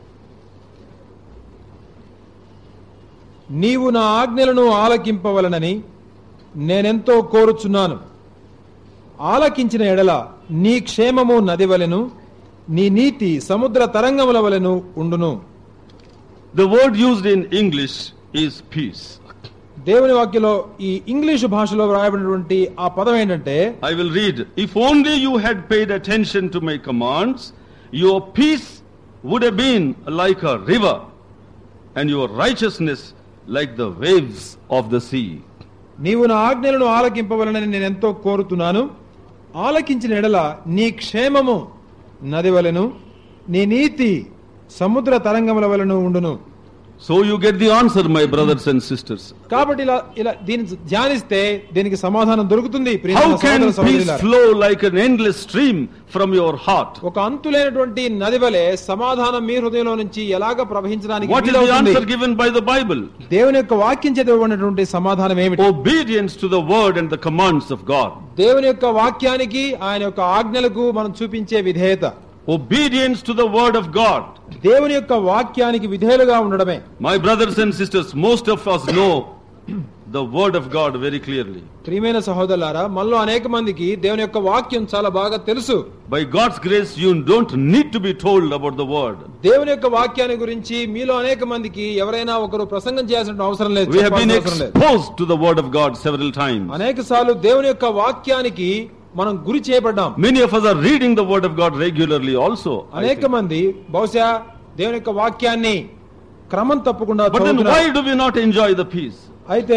నీవు నా ఆజ్ఞలను ఆలకింపవలనని నేనెంతో కోరుచున్నాను. ఆలకించిన ఎడల నీ క్షేమము నది వలెను, నీ నీతి సముద్ర తరంగముల వలెను ఉండును. The word used in English is peace. దేవుని వాక్యంలో ఈ ఇంగ్లీషు భాషలో వ్రాయబడినటువంటి ఆ పదం ఏంటంటే, I will read. If only you had paid attention to my commands, your peace would have been like a river, and your righteousness like the waves of the sea. నీవు నా ఆజ్ఞలను ఆలకింపవలనని నేను ఎంతో కోరుతున్నాను. ఆలకించిన ఎడల నీ క్షేమము నది వలెను, నీ నీతి సముద్ర తరంగముల వలెను ఉండును. So you get the answer, my brothers and sisters. కాబట్టి ఇలా ఇలా దీన్ని ధ్యానిస్తే దీనికి సమాధానం దొరుకుతుంది. How can peace flow like an endless stream from your heart? ఒక అంతులేనటువంటి నది వలె సమాధానం మీ హృదయంలో నుంచి ఎలాగ ప్రవహించడానికి What is the answer given by the Bible? దేవుని యొక్క వాక్యం చేత ఇవ్వబడినటువంటి సమాధానం ఏమిటి? Obedience to the word and the commands of God. దేవుని యొక్క వాక్యానికి, ఆయన యొక్క ఆజ్ఞలకు మనం చూపించే విధేయత. Obedience to the word of God. దేవుని యొక్క వాక్యానికి విధేయులుగా ఉండడమే. My brothers and sisters, most of us know the word of God very clearly. ప్రియమైన సహోదరులారా, మనలో అనేక మందికి దేవుని యొక్క వాక్యం చాలా బాగా తెలుసు. By God's grace, you don't need to be told about the word. దేవుని యొక్క వాక్యాన్ని గురించి మీలో అనేక మందికి ఎవరైనా ఒకరు ప్రసంగం చేయాల్సిన అవసరం లేదు. We have been exposed to the word of God several times. అనేక సార్లు దేవుని యొక్క వాక్యానికి మనం గురి చేయబడ్డాం. Many of us are reading the word of God regularly also. అనేక మంది బహుశా దేవుని యొక్క వాక్యాన్ని క్రమం తప్పకుండా But then చదువుతున్నారు. why do we not enjoy the peace? అయితే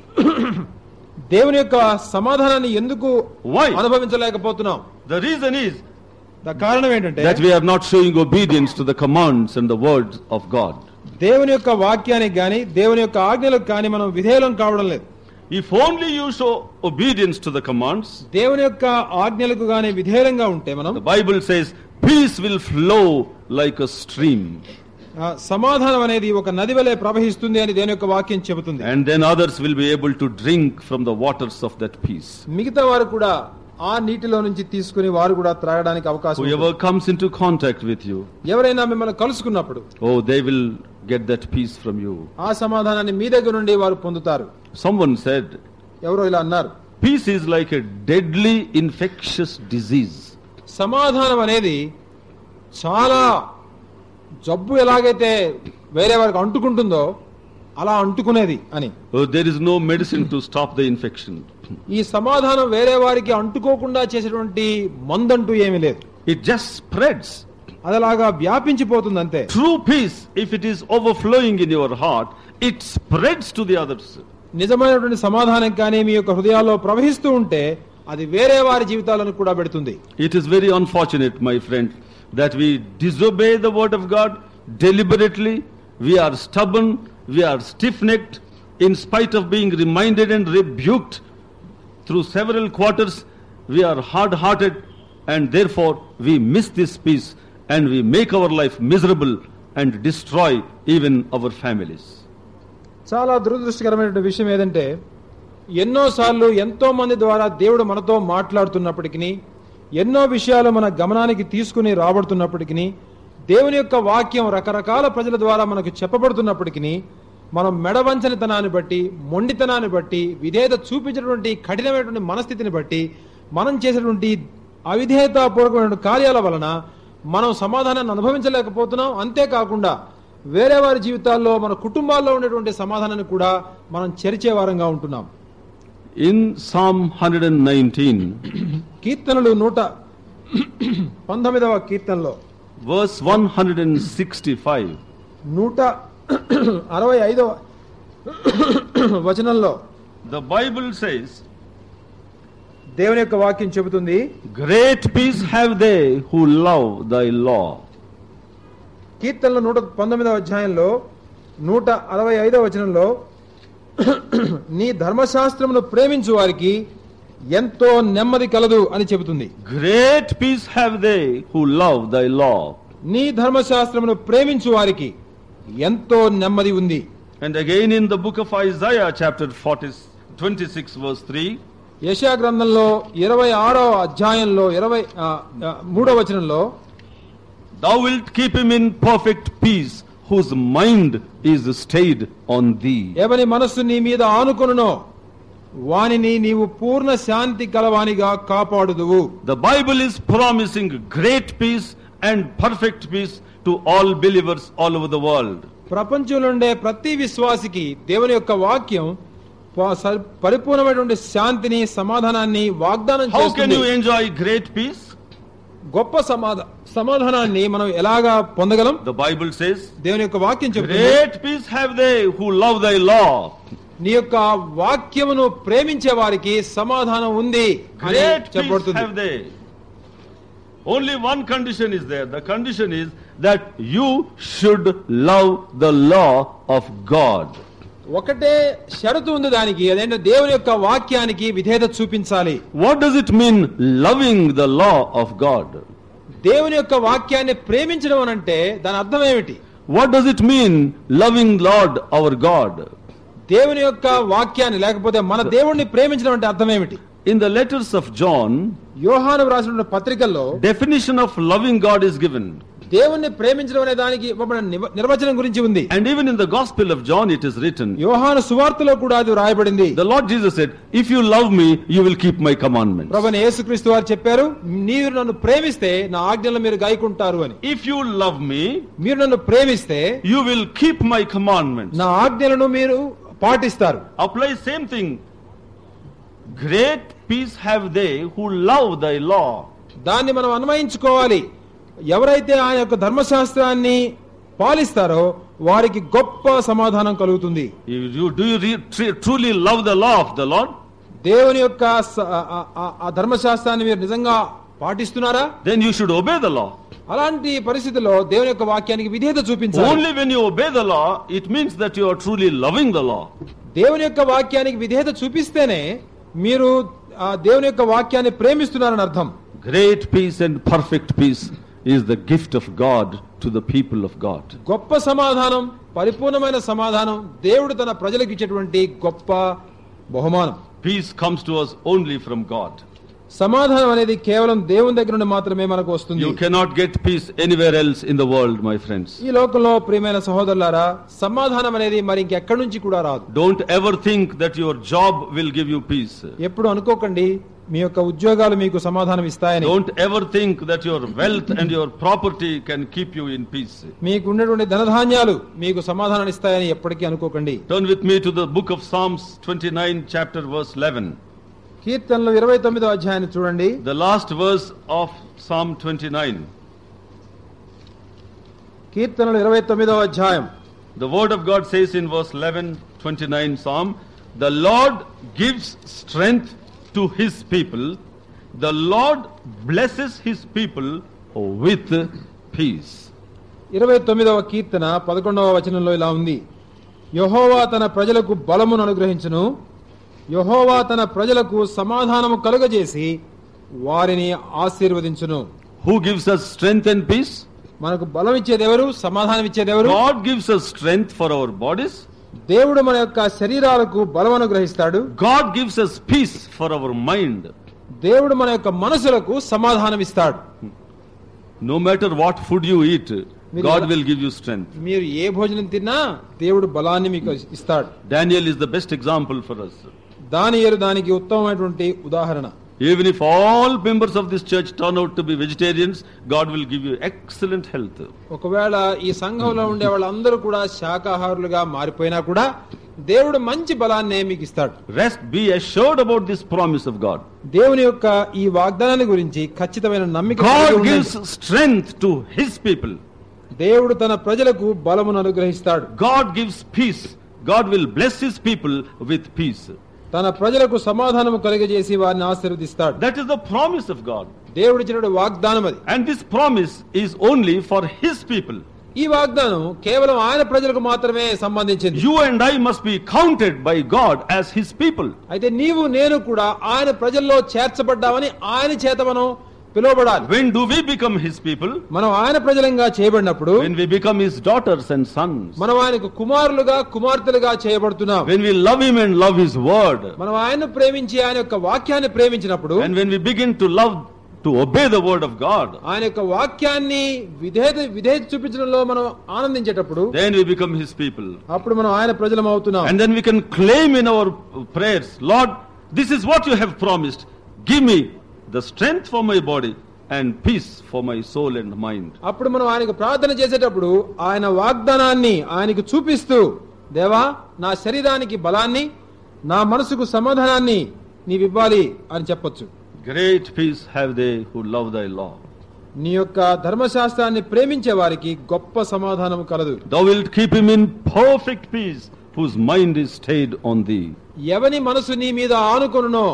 దేవుని యొక్క సమాధానాన్ని ఎందుకు Why? అనుభవించలేకపోతున్నాం? The reason is దాని కారణం ఏంటంటే that we are not showing obedience to the commands and the words of God. దేవుని యొక్క వాక్యానికి గాని దేవుని యొక్క ఆజ్ఞలకు గాని మనం విధేయులం కావడం లేదు. If only you show obedience to the commands, దేవుని యొక్క ఆజ్ఞలకు గాని విధేయంగా ఉంటే మనం, the Bible says peace will flow like a stream. ఆ, సమాధానం అనేది ఒక నది వలె ప్రవహిస్తుంది అని దేవుని యొక్క వాక్యం చెబుతుంది. And then others will be able to drink from the waters of that peace. మిగతా వారు కూడా ఆ నీటిలో నుంచి తీసుకుని వారు కూడా త్రాగడానికి అవకాశం ఉంటుంది. Whoever comes into contact with you, ఎవరైనా మిమ్మల్ని కలుసుకున్నప్పుడు, oh, they will get that peace from you. ఆ సమాధానాన్ని మీ దగ్గర నుండి వారు పొందుతారు. Someone said, ఎవరో ఇలా అన్నారు, peace is like a deadly infectious disease. సమాధానం అనేది చాలా జబ్బు ఎలాగైతే వేరే వారికి అంటుకుంటుందో అలా అంటుకునేది అని. Oh, there is no medicine to stop the infection. ఈ సమాధానం వేరే వారికి అంటుకోకుండా చేసేటువంటి మందంటూ ఏమీ లేదు. It just spreads. అదలాగా వ్యాపించిపోతుంది అంతే. True peace, if it is overflowing in your heart, it spreads to the others. నిజమైనటువంటి సమాధానం కానీ మీ యొక్క హృదయాల్లో ప్రవహిస్తూ ఉంటే అది వేరే వారి జీవితాలను కూడా పెడుతుంది. It is very unfortunate, my friend, that we disobey the word of God deliberately. We are stubborn, we are stiff-necked, in spite of being reminded and rebuked through several quarters. We are hard-hearted, and therefore we miss this peace, and we make our life miserable and destroy even our families. చాలా దురదృష్టకరమైన విషయం ఏదంటే, ఎన్నోసార్లు ఎంతో మంది ద్వారా దేవుడు మనతో మాట్లాడుతున్నప్పటికీ, ఎన్నో విషయాలు మన గమనానికి తీసుకుని రాబడుతున్నప్పటికీ, దేవుని యొక్క వాక్యం రకరకాల ప్రజల ద్వారా మనకు చెప్పబడుతున్నప్పటికీ, మనం మెడవంచనితనాన్ని బట్టి, మొండితనాన్ని బట్టి, విధేయత చూపించినటువంటి కఠినమైనటువంటి మనస్థితిని బట్టి, మనం చేసేటువంటి అవిధేయతాపూర్వకమైన కార్యాల వలన మనం సమాధానాన్ని అనుభవించలేకపోతున్నాం. అంతేకాకుండా వేరే వారి జీవితాల్లో, మన కుటుంబాల్లో ఉండేటువంటి సమాధానాన్ని కూడా మనం చెరిచే వారంగా ఉంటున్నాం. In Psalm one nineteen, కీర్తనలు నూట పంతొమ్మిదవ కీర్తనలో verse one sixty-five, నూట అరవై ఐదవ వచనంలో the Bible says, దేవుని యొక్క వాక్యం చెబుతుంది, great peace have they who love thy law. కీర్తనలు నూట పంతొమ్మిదవ అధ్యాయంలో నూట అరవై ఐదవ వచనంలో, నీ ధర్మశాస్త్రమును ప్రేమించు వారికి ఎంతో నెమ్మది కలదు అని చెబుతుంది. Great peace have they who love thy law. నీ ధర్మశాస్త్రమును ప్రేమించు వారికి ఎంతో నెమ్మది ఉంది. And again in the book of Isaiah chapter forty, twenty-six verse three, యెషయా గ్రంథంలో ఇరవై ఆరవ అధ్యాయంలో ఇరవై మూడవ వచనంలో, thou wilt keep him in perfect peace whose mind is stayed on thee. ఎవని మనస్సు నీ మీద ఆనుకొనునో వానిని నీవు పూర్ణ శాంతి కలవానిగా కాపాడుదువు. The Bible is promising great peace and perfect peace to all believers all over the world. ప్రపంచంలో ఉండే ప్రతి విశ్వాసికి దేవుని యొక్క వాక్యం పరిపూర్ణమైనటువంటి శాంతిని, సమాధానాన్ని వాగ్దానం చేస్తుంది. How can you enjoy great peace? గొప్ప సమాధాన సమాధానాన్ని మనం ఎలాగా పొందగలం? The Bible says, దేవుని యొక్క వాక్యం చెబుతుంది, great peace have they who love thy law. నీ యొక్క వాక్యమును ప్రేమించే వారికి సమాధానం ఉంది అని చెప్పబడుతుంది. Have they? Only one condition is there. The condition is that you should love the law of God. ఒకటే షరతు ఉంది దానికి, అదేంటే దేవుని యొక్క వాక్యానికి విధేయత చూపించాలి. What does it mean loving the law of God? దేవుని యొక్క వాక్యాన్ని ప్రేమించడం అనంటే దాని అర్థం ఏమిటి? What does it mean loving Lord our God? దేవుని యొక్క వాక్యాన్ని లేకపోతే మన దేవుణ్ణి ప్రేమించడం అంటే అర్థం ఏమిటి? In the letters of John, యోహాను రాసిన పత్రికల్లో definition of loving God is given. దేవుణ్ణి ప్రేమించడం అనే దానికి నిర్వచనం గురించి ఉంది. And even in the Gospel of John it is written. యోహాను సువార్తలో కూడా అది రాయబడింది. The Lord Jesus said, if you love me, you will keep my commandments. ప్రభువైన యేసుక్రీస్తు వారు చెప్పారు, మీరు నన్ను ప్రేమిస్తే నా ఆజ్ఞలను మీరు గైకుంటారు అని. If you love me, మీరు నన్ను ప్రేమిస్తే you will keep my commandments. నా ఆజ్ఞలను మీరు పాటిస్తారు. Apply same thing. Great peace have they who love thy law. దాన్ని మనం అన్వయించుకోవాలి. ఎవరైతే ఆయన యొక్క ధర్మశాస్త్రాన్ని పాలిస్తారో వారికి గొప్ప సమాధానం కలుగుతుంది. Do you truly love the law of the Lord? దేవుని యొక్క ఆ ధర్మశాస్త్రాన్ని మీరు నిజంగా పాటిస్తున్నారా? Then you should obey the law. అలాంటి పరిస్థితుల్లో దేవుని యొక్క వాక్యానికి విధేయత చూపించాలి. Only when you obey the law, it means that you are truly loving the law. దేవుని యొక్క వాక్యానికి విధేయత చూపిస్తేనే మీరు ఆ దేవుని యొక్క వాక్యాన్ని ప్రేమిస్తున్నారని అర్థం. Great peace and perfect peace is the gift of God to the people of God. గొప్ప సమాధానం, పరిపూర్ణమైన సమాధానం దేవుడు తన ప్రజలకు ఇచ్చేటువంటి గొప్ప బహుమానం. Peace comes to us only from God. సమాధానం అనేది కేవలం దేవుని దగ్గర నుండి మాత్రమే మనకు వస్తుంది. You cannot get peace anywhere else in the world, my friends. ఈ లోకంలో ప్రియమైన సహోదరులారా, సమాధానం అనేది మరి ఇంకెక్కడి నుంచి కూడా రాదు. Don't ever think that your job will give you peace. ఎప్పుడు అనుకోకండి మీ యొక్క ఉద్యోగాలు మీకు సమాధానం ఇస్తాయని. Don't ever think that your wealth and your property can keep you in peace. మీకు ఉన్నటువంటి ధనధాన్యాలు మీకు సమాధానం ఇస్తాయని ఎప్పటికీ అనుకోకండి. Turn with me to the book of Psalms twenty-nine, chapter verse eleven. కీర్తనలు ఇరవై తొమ్మిదో అధ్యాయాన్ని చూడండి. The last verse of Psalm twenty-nine. కీర్తనలు ఇరవై తొమ్మిదో అధ్యాయం. The word of God says in verse eleven, twenty-nine Psalm, the Lord gives strength to his people. The Lord blesses his people with peace. ఇరవై తొమ్మిదవ కీర్తన పదకొండవ వచనంలో ఇలా ఉంది. యెహోవా తన ప్రజలకు బలమును అనుగ్రహించును. యెహోవా తన ప్రజలకు సమాధానము కలుగజేసి వారిని ఆశీర్వదించును. Who gives us strength and peace? మనకు బలం ఇచ్చేది ఎవరు? సమాధానం ఇచ్చేది ఎవరు? God gives us strength for our bodies. దేవుడు మన యొక్క శరీరాలకు బలం అనుగ్రహిస్తాడు. God gives us peace for our mind. దేవుడు మన యొక్క మనసులకు సమాధానం ఇస్తాడు. No matter what food you eat, God will give you strength. మీరు ఏ భోజనం తిన్నా దేవుడు బలాన్ని మీకు ఇస్తాడు. Daniel is the best example for us. దానియేలు దానికి ఉత్తమమైనటువంటి ఉదాహరణ. Even if all members of this church turn out to be vegetarians, God will give you excellent health. ఒకవేళ ఈ సంఘంలో ఉండే వాళ్ళందరూ కూడా శాకాహారులుగా మారిపోయినా కూడా దేవుడు మంచి బలాన్ని మీకు ఇస్తాడు. Rest, be assured about this promise of God. దేవుని యొక్క ఈ వాగ్దానాన్ని గురించి ఖచ్చితమైన నమ్మిక. God gives strength to his people. దేవుడు తన ప్రజలకు బలమును అనుగ్రహిస్తాడు. God gives peace. God will bless his people with peace. తన ప్రజలకు సమాధానము కలిగజేసి వారిని ఆశీర్వదిస్తాడు. That is the promise of God. దేవుడు ఇచ్చిన వాగ్దానం అది. And this promise is only for his people. ఈ వాగ్దానం కేవలం ఆయన ప్రజలకు మాత్రమే సంబంధించింది. You and I must be counted by God as his people. అయితే నీవు నేను కూడా ఆయన ప్రజల్లో చేర్చబడ్డామని ఆయన చేత మనం పిలువబడాలి. When do we become his people? మనం ఆయన ప్రజలంగా చేయబడినప్పుడు, when we become his daughters and sons. మనం ఆయనకు కుమారులుగా కుమార్తెలుగా చేయబడుతున్నాం. When we love him and love his word. మనం ఆయనను ప్రేమించి ఆయన యొక్క వాక్యాన్ని ప్రేమించినప్పుడు, and when we begin to love to obey the word of God, ఆయన యొక్క వాక్యాన్ని విధేయత విధేయత చూపించడంలో మనం ఆనందించేటప్పుడు, then we become his people. అప్పుడు మనం ఆయన ప్రజలం అవుతున్నాం. And then we can claim in our prayers, Lord, this is what you have promised. Give me the strength for my body and peace for my soul and mind. అప్పుడు మనం ఆయనకు ప్రార్థన చేసేటప్పుడు ఆయన వాగ్దానాన్ని ఆయనకు చూపిస్తూ, దేవా నా శరీరానికి బలాన్ని, నా మనసుకు సమాధానాన్ని నీవివ్వాలి అని చెప్పొచ్చు. Great peace have they who love thy law. నీ యొక్క ధర్మశాస్త్రాన్ని ప్రేమించే వారికి గొప్ప సమాధానం కలదు. Thou wilt keep him in perfect peace whose mind is stayed on thee. ఎవని మనసు నీ మీద ఆనుకొనునో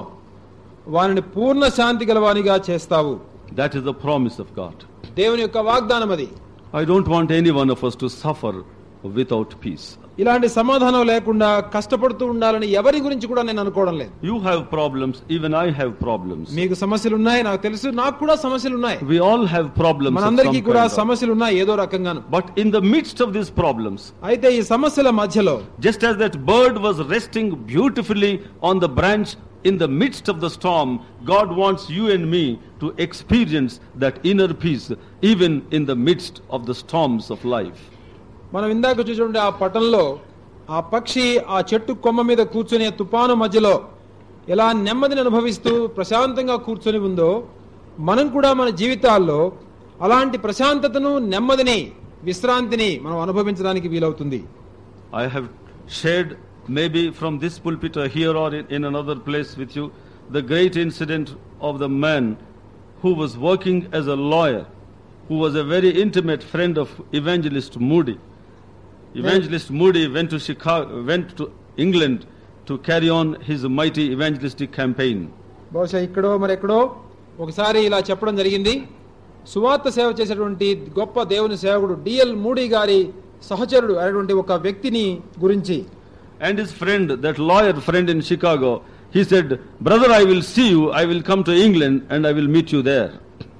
వారిని పూర్ణ శాంతి గలవానిగా చేస్తావు. That is the promise of God. దేవుని యొక్క వాగ్దానం అది. I don't want any one of us to suffer without peace. ఇలాంటి సమాధానం లేకుండా కష్టపడుతూ ఉండాలని ఎవరి గురించి కూడా నేను అనుకోవడం లేదు. You have problems, even I have problems. మీకు సమస్యలు ఉన్నాయి, నాకు తెలుసు, నాకు కూడా సమస్యలు ఉన్నాయి. We all have problems. మనందరికీ కూడా సమస్యలు ఉన్నాయి ఏదో రకంగాను. But in the midst of these problems, అయితే ఈ సమస్యల మధ్యలో, just as that bird was resting beautifully on the branch in the midst of the storm, God wants you and me to experience that inner peace even in the midst of the storms of life. మనం ఇందాక చూసుకుంటే ఆ పటంలో ఆ పక్షి ఆ చెట్టు కొమ్మ మీద కూర్చునే తుఫాను మధ్యలో ఎలా నెమ్మదిని అనుభవిస్తూ ప్రశాంతంగా కూర్చొని ఉందో, మనం కూడా మన జీవితాల్లో అలాంటి ప్రశాంతతను, నెమ్మదిని, విశ్రాంతిని మనం అనుభవించడానికి వీలవుతుంది. I have shared maybe from this pulpit or here or in, in another place with you the great incident of the man who was working as a lawyer, who was a very intimate friend of Evangelist Moody. Evangelist Moody went to Chicago, went to England to carry on his mighty evangelistic campaign. బహుశా ఇక్కడో మరి ఎక్కడో ఒకసారి ఇలా చెప్పడం జరిగింది. సువార్త సేవ చేసేటువంటి గొప్ప దేవుని సేవకుడు డిఎల్ మూడీ గారి సహచరుడు అనేటువంటి ఒక వ్యక్తిని గురించి. And his friend, that lawyer friend in Chicago, he said, brother, I will see you, I will come to England and I will meet you there.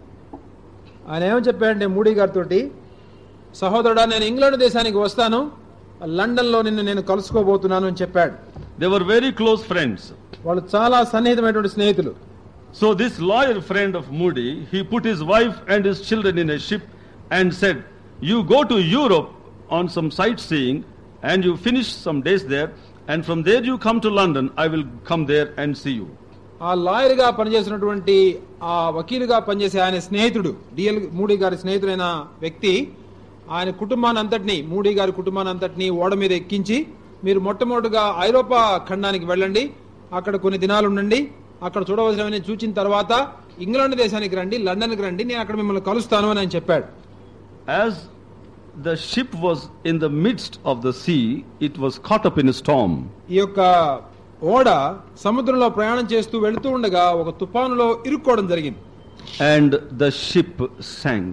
ఆయన ఏమని చెప్పాడంటే మూడీ గారితో, సహోదరుడా నేను ఇంగ్లాండ్ దేశానికి వస్తాను, లండన్ లో నిన్ను నేను కలుసుకోబోతున్నాను అని చెప్పాడు. They were very close friends. వాళ్ళు చాలా సన్నిహితమైనటువంటి స్నేహితులు. So this lawyer friend of Moody, he put his wife and his children in a ship and said, you go to Europe on some sightseeing and you finish some days there, and from there you come to London, I will come there and see you. ఆ lawyer గా పనిచేసినటువంటి ఆ వకీలుగా పనిచేసే ఆయన స్నేహితుడు DL moody గారి స్నేహితుడైన వ్యక్తి ఆయన కుటుంబాన్ని అంతటినీ మూడీ గారి కుటుంబాన్ని అంతటినీ ఓడ మీద ఎక్కించి మీరు మొట్టమొదటిగా ఐరోపా ఖండానికి వెళ్ళండి, అక్కడ కొన్ని దినాలు ఉండండి, అక్కడ చూడవలసినవన్నీ చూచిన తర్వాత ఇంగ్లాండ్ దేశానికి రండి, లండన్కి రండి, నేను అక్కడ మిమ్మల్ని కలుస్తాను అని ఆయన చెప్పాడు. As the ship was in the midst of the sea, it was caught up in a storm. ఈ యొక్క ఓడ సముద్రంలో ప్రయాణం చేస్తూ వెళుతూ ఉండగా ఒక తుఫానులో ఇరుక్కోవడం జరిగింది. And the ship sank.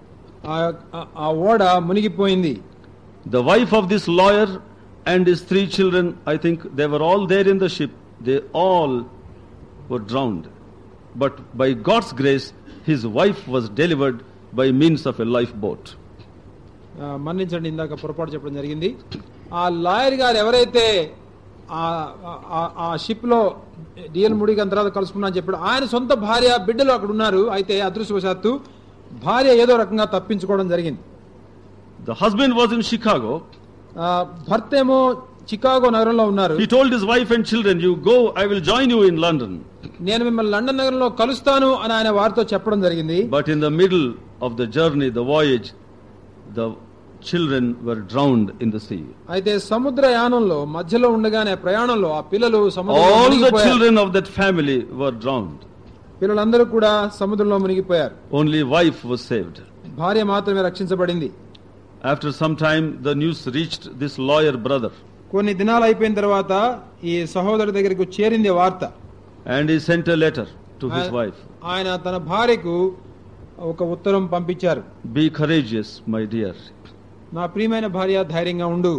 ఆ- ఆ ఓడ మునిగిపోయింది. The wife of this lawyer and his three children, I think they were all there in the ship. They all were drowned. But by God's grace, his wife was delivered by means of a lifeboat. ఆ, మన్నించండి, ఇందాక పొరపాటు చెప్పడం జరిగింది. ఆ lawyer గారు ఎవరైతే ఆ- ఆ- ఆ షిప్ లో డిఎల్ మూడీ గారి తర్వాత కలుసుకున్నా అని చెప్పాడు, ఆయన సొంత భార్య బిడ్డలు అక్కడ ఉన్నారు. అయితే అదృష్టవశాత్తు భార్య ఏదో రకంగా తప్పించుకోవడం జరిగింది. The husband was in Chicago. ఆ, భర్త ఏమో చికాగో నగరంలో ఉన్నారు. He told his wife and children, "You go, I will join you in London." నేను మిమ్మల్ని లండన్ నగరంలో కలుస్తాను అని ఆయన వారితో చెప్పడం జరిగింది. But in the middle of the journey, the voyage, the children were drowned in the sea. అయితే సముద్ర యానంలో మధ్యలో ఉండగానే ప్రయాణంలో ఆ పిల్లలు All the సముద్రంలో children of that family were drowned. పిల్లలందరూ కూడా సముద్రంలో మునిగిపోయారు. Only wife was saved. భార్య మాత్రమే రక్షించబడింది. After some time, the news reached this lawyer brother, కొన్ని దినాలు అయిపోయిన తర్వాత ఈ సహోదరు దగ్గరకు చేరింది వార్త. and he sent a letter to his ఆయన- wife. ఆయన తన భార్యకు ఒక ఉత్తరం పంపించారు. "Be courageous, my dear. నా ప్రియమైన భార్య, ధైర్యంగా ఉండు.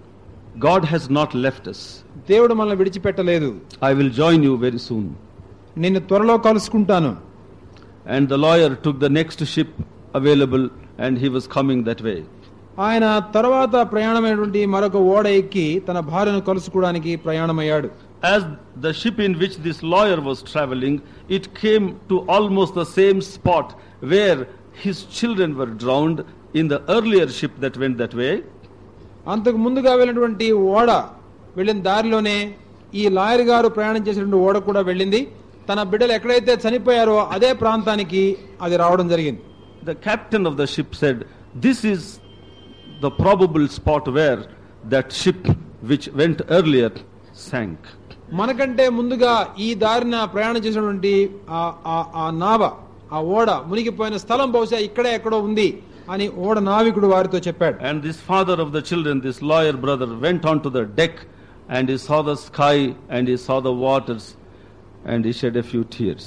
God has not left us. దేవుడు మనల్ని విడిచిపెట్టలేదు. I will join you very soon." నిన్ను త్వరలో కలుసుకుంటాను. And the lawyer took the next ship available, and he was coming that way. ఆయన తర్వాత ప్రయాణమైనటువంటి మరొక ఓడ ఎక్కి తన భార్యను కలుసుకోవడానికి ప్రయాణమయ్యాడు. As the ship in which this lawyer was traveling, it came to almost the same spot where his children were drowned in the earlier ship that went that way. అంతకు ముందుగా వెళ్ళినటువంటి ఓడ వెళ్ళిన దారిలోనే ఈ లాయర్ గారు ప్రయాణం చేసినటువంటి ఓడ కూడా వెళ్ళింది. తన బిడ్డలు ఎక్కడైతే చనిపోయారో అదే ప్రాంతానికి అది రావడం జరిగింది. The captain of the ship said, "This is the probable spot where that ship which went earlier sank." మనకంటే ముందుగా ఈ దారిన ప్రయాణం చేసినటువంటి ఆ- ఆ- ఆ నావ ఆ ఓడ మునిగిపోయిన స్థలం బహుశా ఇక్కడే ఎక్కడో ఉంది అని ఓడ నావికుడు వారితో చెప్పాడు. And this father of the children, this lawyer brother, went onto the deck and he saw the sky and he saw the waters and he shed a few tears.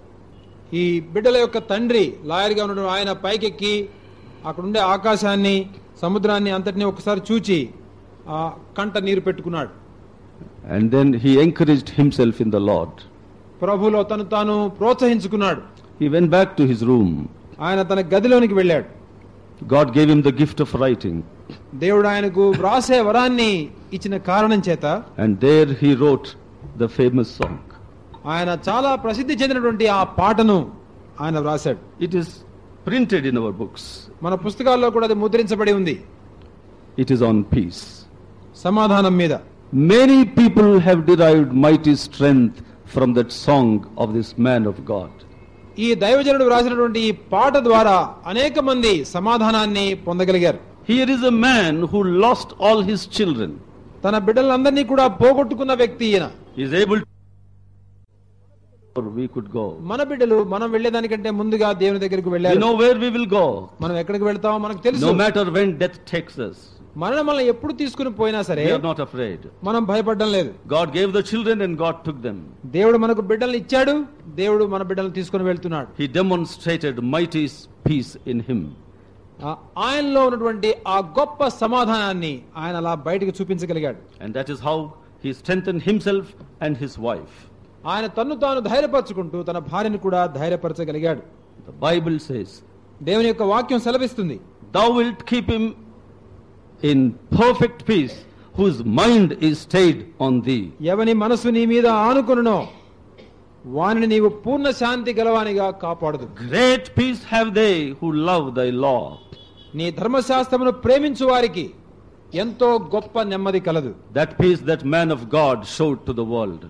ఈ బిడ్డల యొక్క తండ్రి లాయర్గా ఉన్న ఆయన పైకెక్కి అక్కడుండే ఆకాశాన్ని సముద్రాన్ని అంతటినీ ఒకసారి చూచి ఆ కంట నీరు పెట్టుకున్నాడు. And then he encouraged himself in the Lord. ప్రభులో తను తాను ప్రోత్సహించుకున్నాడు. He went back to his room. ఆయన తన గదిలోనికి వెళ్ళాడు. God gave him the gift of writing. దేవుడు ఆయనకు వ్రాసే వరాన్ని ఇచ్చిన కారణం చేత And there he wrote the famous song. ఆయన చాలా ప్రసిద్ధి చెందినటువంటి ఆ పాటను ఆయన వ్రాశాడు. It is printed in our books. మన పుస్తకాల్లో కూడా అది ముద్రించబడి ఉంది. It is on peace. సమాధానం మీద. Many people have derived mighty strength from that song of this man of God. ఈ దైవజనుడు వ్రాసినటువంటి ఈ పాట ద్వారా అనేక మంది సమాధానాన్ని పొందగలిగారు. Here is a man who lost all his children. తన బిడ్డలందరినీ కూడా పోగొట్టుకున్న వ్యక్తి ఈయన. He is able to, or we could go. మన బిడ్డలు మనం వెళ్లేదానికంటే ముందుగా దేవుని దగ్గరికి We వెళ్ళారు. know where we will go. మనం ఎక్కడికి వెళ్తామో మనకు తెలుసు. No matter when death takes us, మరణం మనల్ని ఎప్పుడు తీసుకుని పోయినా సరే we are not afraid. మనం భయపడడం లేదు. God gave the children and God took them. దేవుడు మనకు బిడ్డల్ని ఇచ్చాడు, దేవుడు మన బిడ్డలను తీసుకుని వెళ్తున్నాడు. He demonstrated mighty peace in him. ఆ- ఆయనలో ఉన్నటువంటి ఆ గొప్ప సమాధానాన్ని ఆయన అలా బయటకు చూపించగలిగాడు. And that is how he strengthened himself and his wife. ఆయన తన్ను తాను ధైర్యపరచుకుంటూ తన భార్యను కూడా ధైర్యపరచగలిగాడు. The Bible says, దేవుని యొక్క వాక్యం సెలవిస్తుంది, "Thou wilt keep him in perfect peace, whose mind is stayed on thee." ఎవని మనసు నీ మీద ఆనుకొనునో వానిని నీవు పూర్ణ శాంతి గలవానిగా కాపాడదు. Great peace have they who love thy law. నీ ధర్మశాస్త్రమును ప్రేమించు వారికి ఎంతో గొప్ప నెమ్మది కలదు. That peace that man of God showed to the world.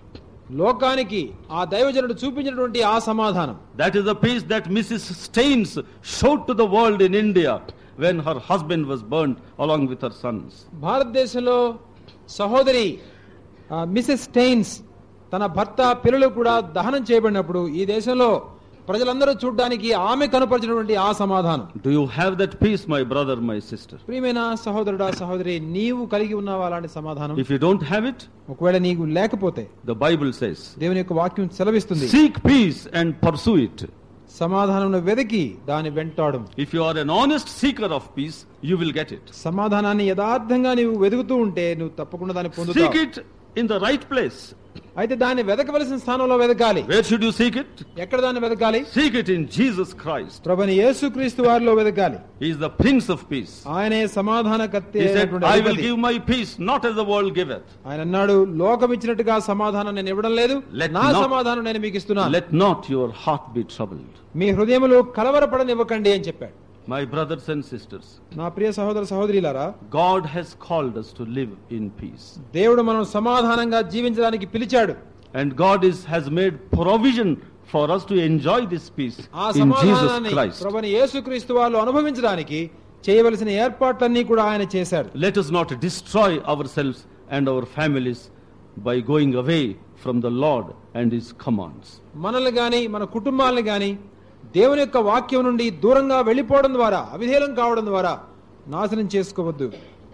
లోకానికి ఆ దైవజనుడు చూపించినటువంటి ఆ సమాధానం, that is the peace that Missus Staines showed to the world in India when her husband was burnt along with her sons. భారతదేశంలో సహోదరి Mrs stains తన భర్త పిల్లలు కూడా దహనం చేయబడినప్పుడు ఈ దేశంలో ప్రజలందరూ చూడడానికి ఆమె కనపరిచినటువంటి ఆ సమాధానం. Do you have that peace, my brother, my sister? ప్రియమైన సహోదరుడా సహోదరి, నీవు కలిగి ఉన్నావా అలాంటి సమాధానం? If you don't have it, ఒకవేళ నీకు లేకపోతే, the Bible says, దేవుని యొక్క వాక్యం సెలవిస్తుంది, seek peace and pursue it. సమాధానమును వెదికి దాని వెంటాడు. If you are an honest seeker of peace, you will get it. సమాధానాన్ని యథార్థంగా నీవు వెదుగుతూ ఉంటే నువ్వు తప్పకుండా దాన్ని పొందుతావు. Seek it in the right place. అయితే దాన్ని వెదకవలసిన స్థానంలో వెదకాలి. Where should you seek it? ఎక్కడ దాన్ని వెదకాలి? Seek it in Jesus Christ. ప్రభువైన యేసుక్రీస్తు వారిలో వెదకాలి. He is the Prince of Peace. ఆయనే సమాధానకర్త. He said, I will give my peace not as the world giveth. ఆయన అన్నాడు, లోకం ఇచ్చినట్టుగా సమాధానం నేను ఇవ్వడం లేదు, నా సమాధానం నేను మీకు ఇస్తున్నాను. Let not your heart be troubled. మీ హృదయములు కలవరపడనివ్వకండి అని చెప్పాడు. My brothers and sisters, నా ప్రియ సహోదర సహోదరులారా, God has called us to live in peace. దేవుడు మనం సమాధానంగా జీవించడానికి పిలిచాడు. And God is has made provision for us to enjoy this peace in Jesus Christ. ప్రభువైన యేసుక్రీస్తు వారిలో అనుభవించడానికి చేయవలసిన ఏర్పాట్లన్నీ కూడా ఆయన చేశాడు. Let us not destroy ourselves and our families by going away from the Lord and his commands. మనల్ని గాని మన కుటుంబాలను గాని దేవుని యొక్క వాక్యం నుండి దూరంగా వెళ్ళిపోవడం ద్వారా, అవిధేయం కావడం ద్వారా నాశనం చేసుకోవద్దు.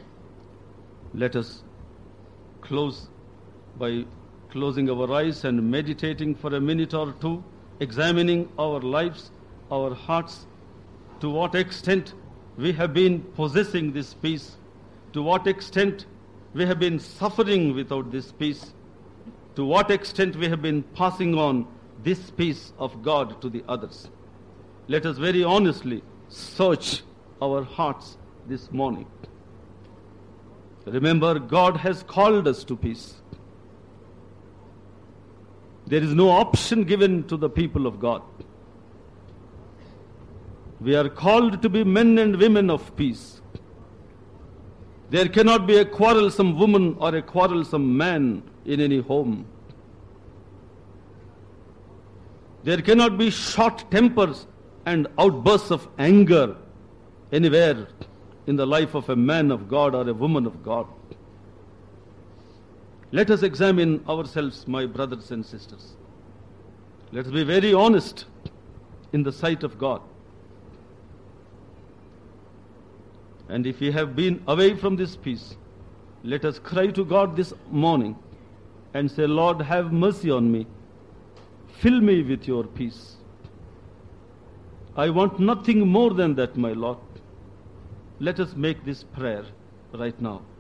Let us close by closing our eyes and meditating for a minute or two, examining our lives, our hearts, to what extent we have been possessing this peace, to what extent we have been suffering without this peace, to what extent we have been passing on this peace of God to the others. Let us very honestly search our hearts this morning. Remember, God has called us to peace. There is no option given to the people of God. We are called to be men and women of peace. There cannot be a quarrelsome woman or a quarrelsome man in any home. There cannot be short tempers and outbursts of anger anywhere in the life of a man of God or a woman of God. Let us examine ourselves, my brothers and sisters. Let us be very honest in the sight of God. And if we have been away from this peace, let us cry to God this morning and say, Lord, have mercy on me. Fill me with your peace. I want nothing more than that, my Lord. Let us make this prayer right now.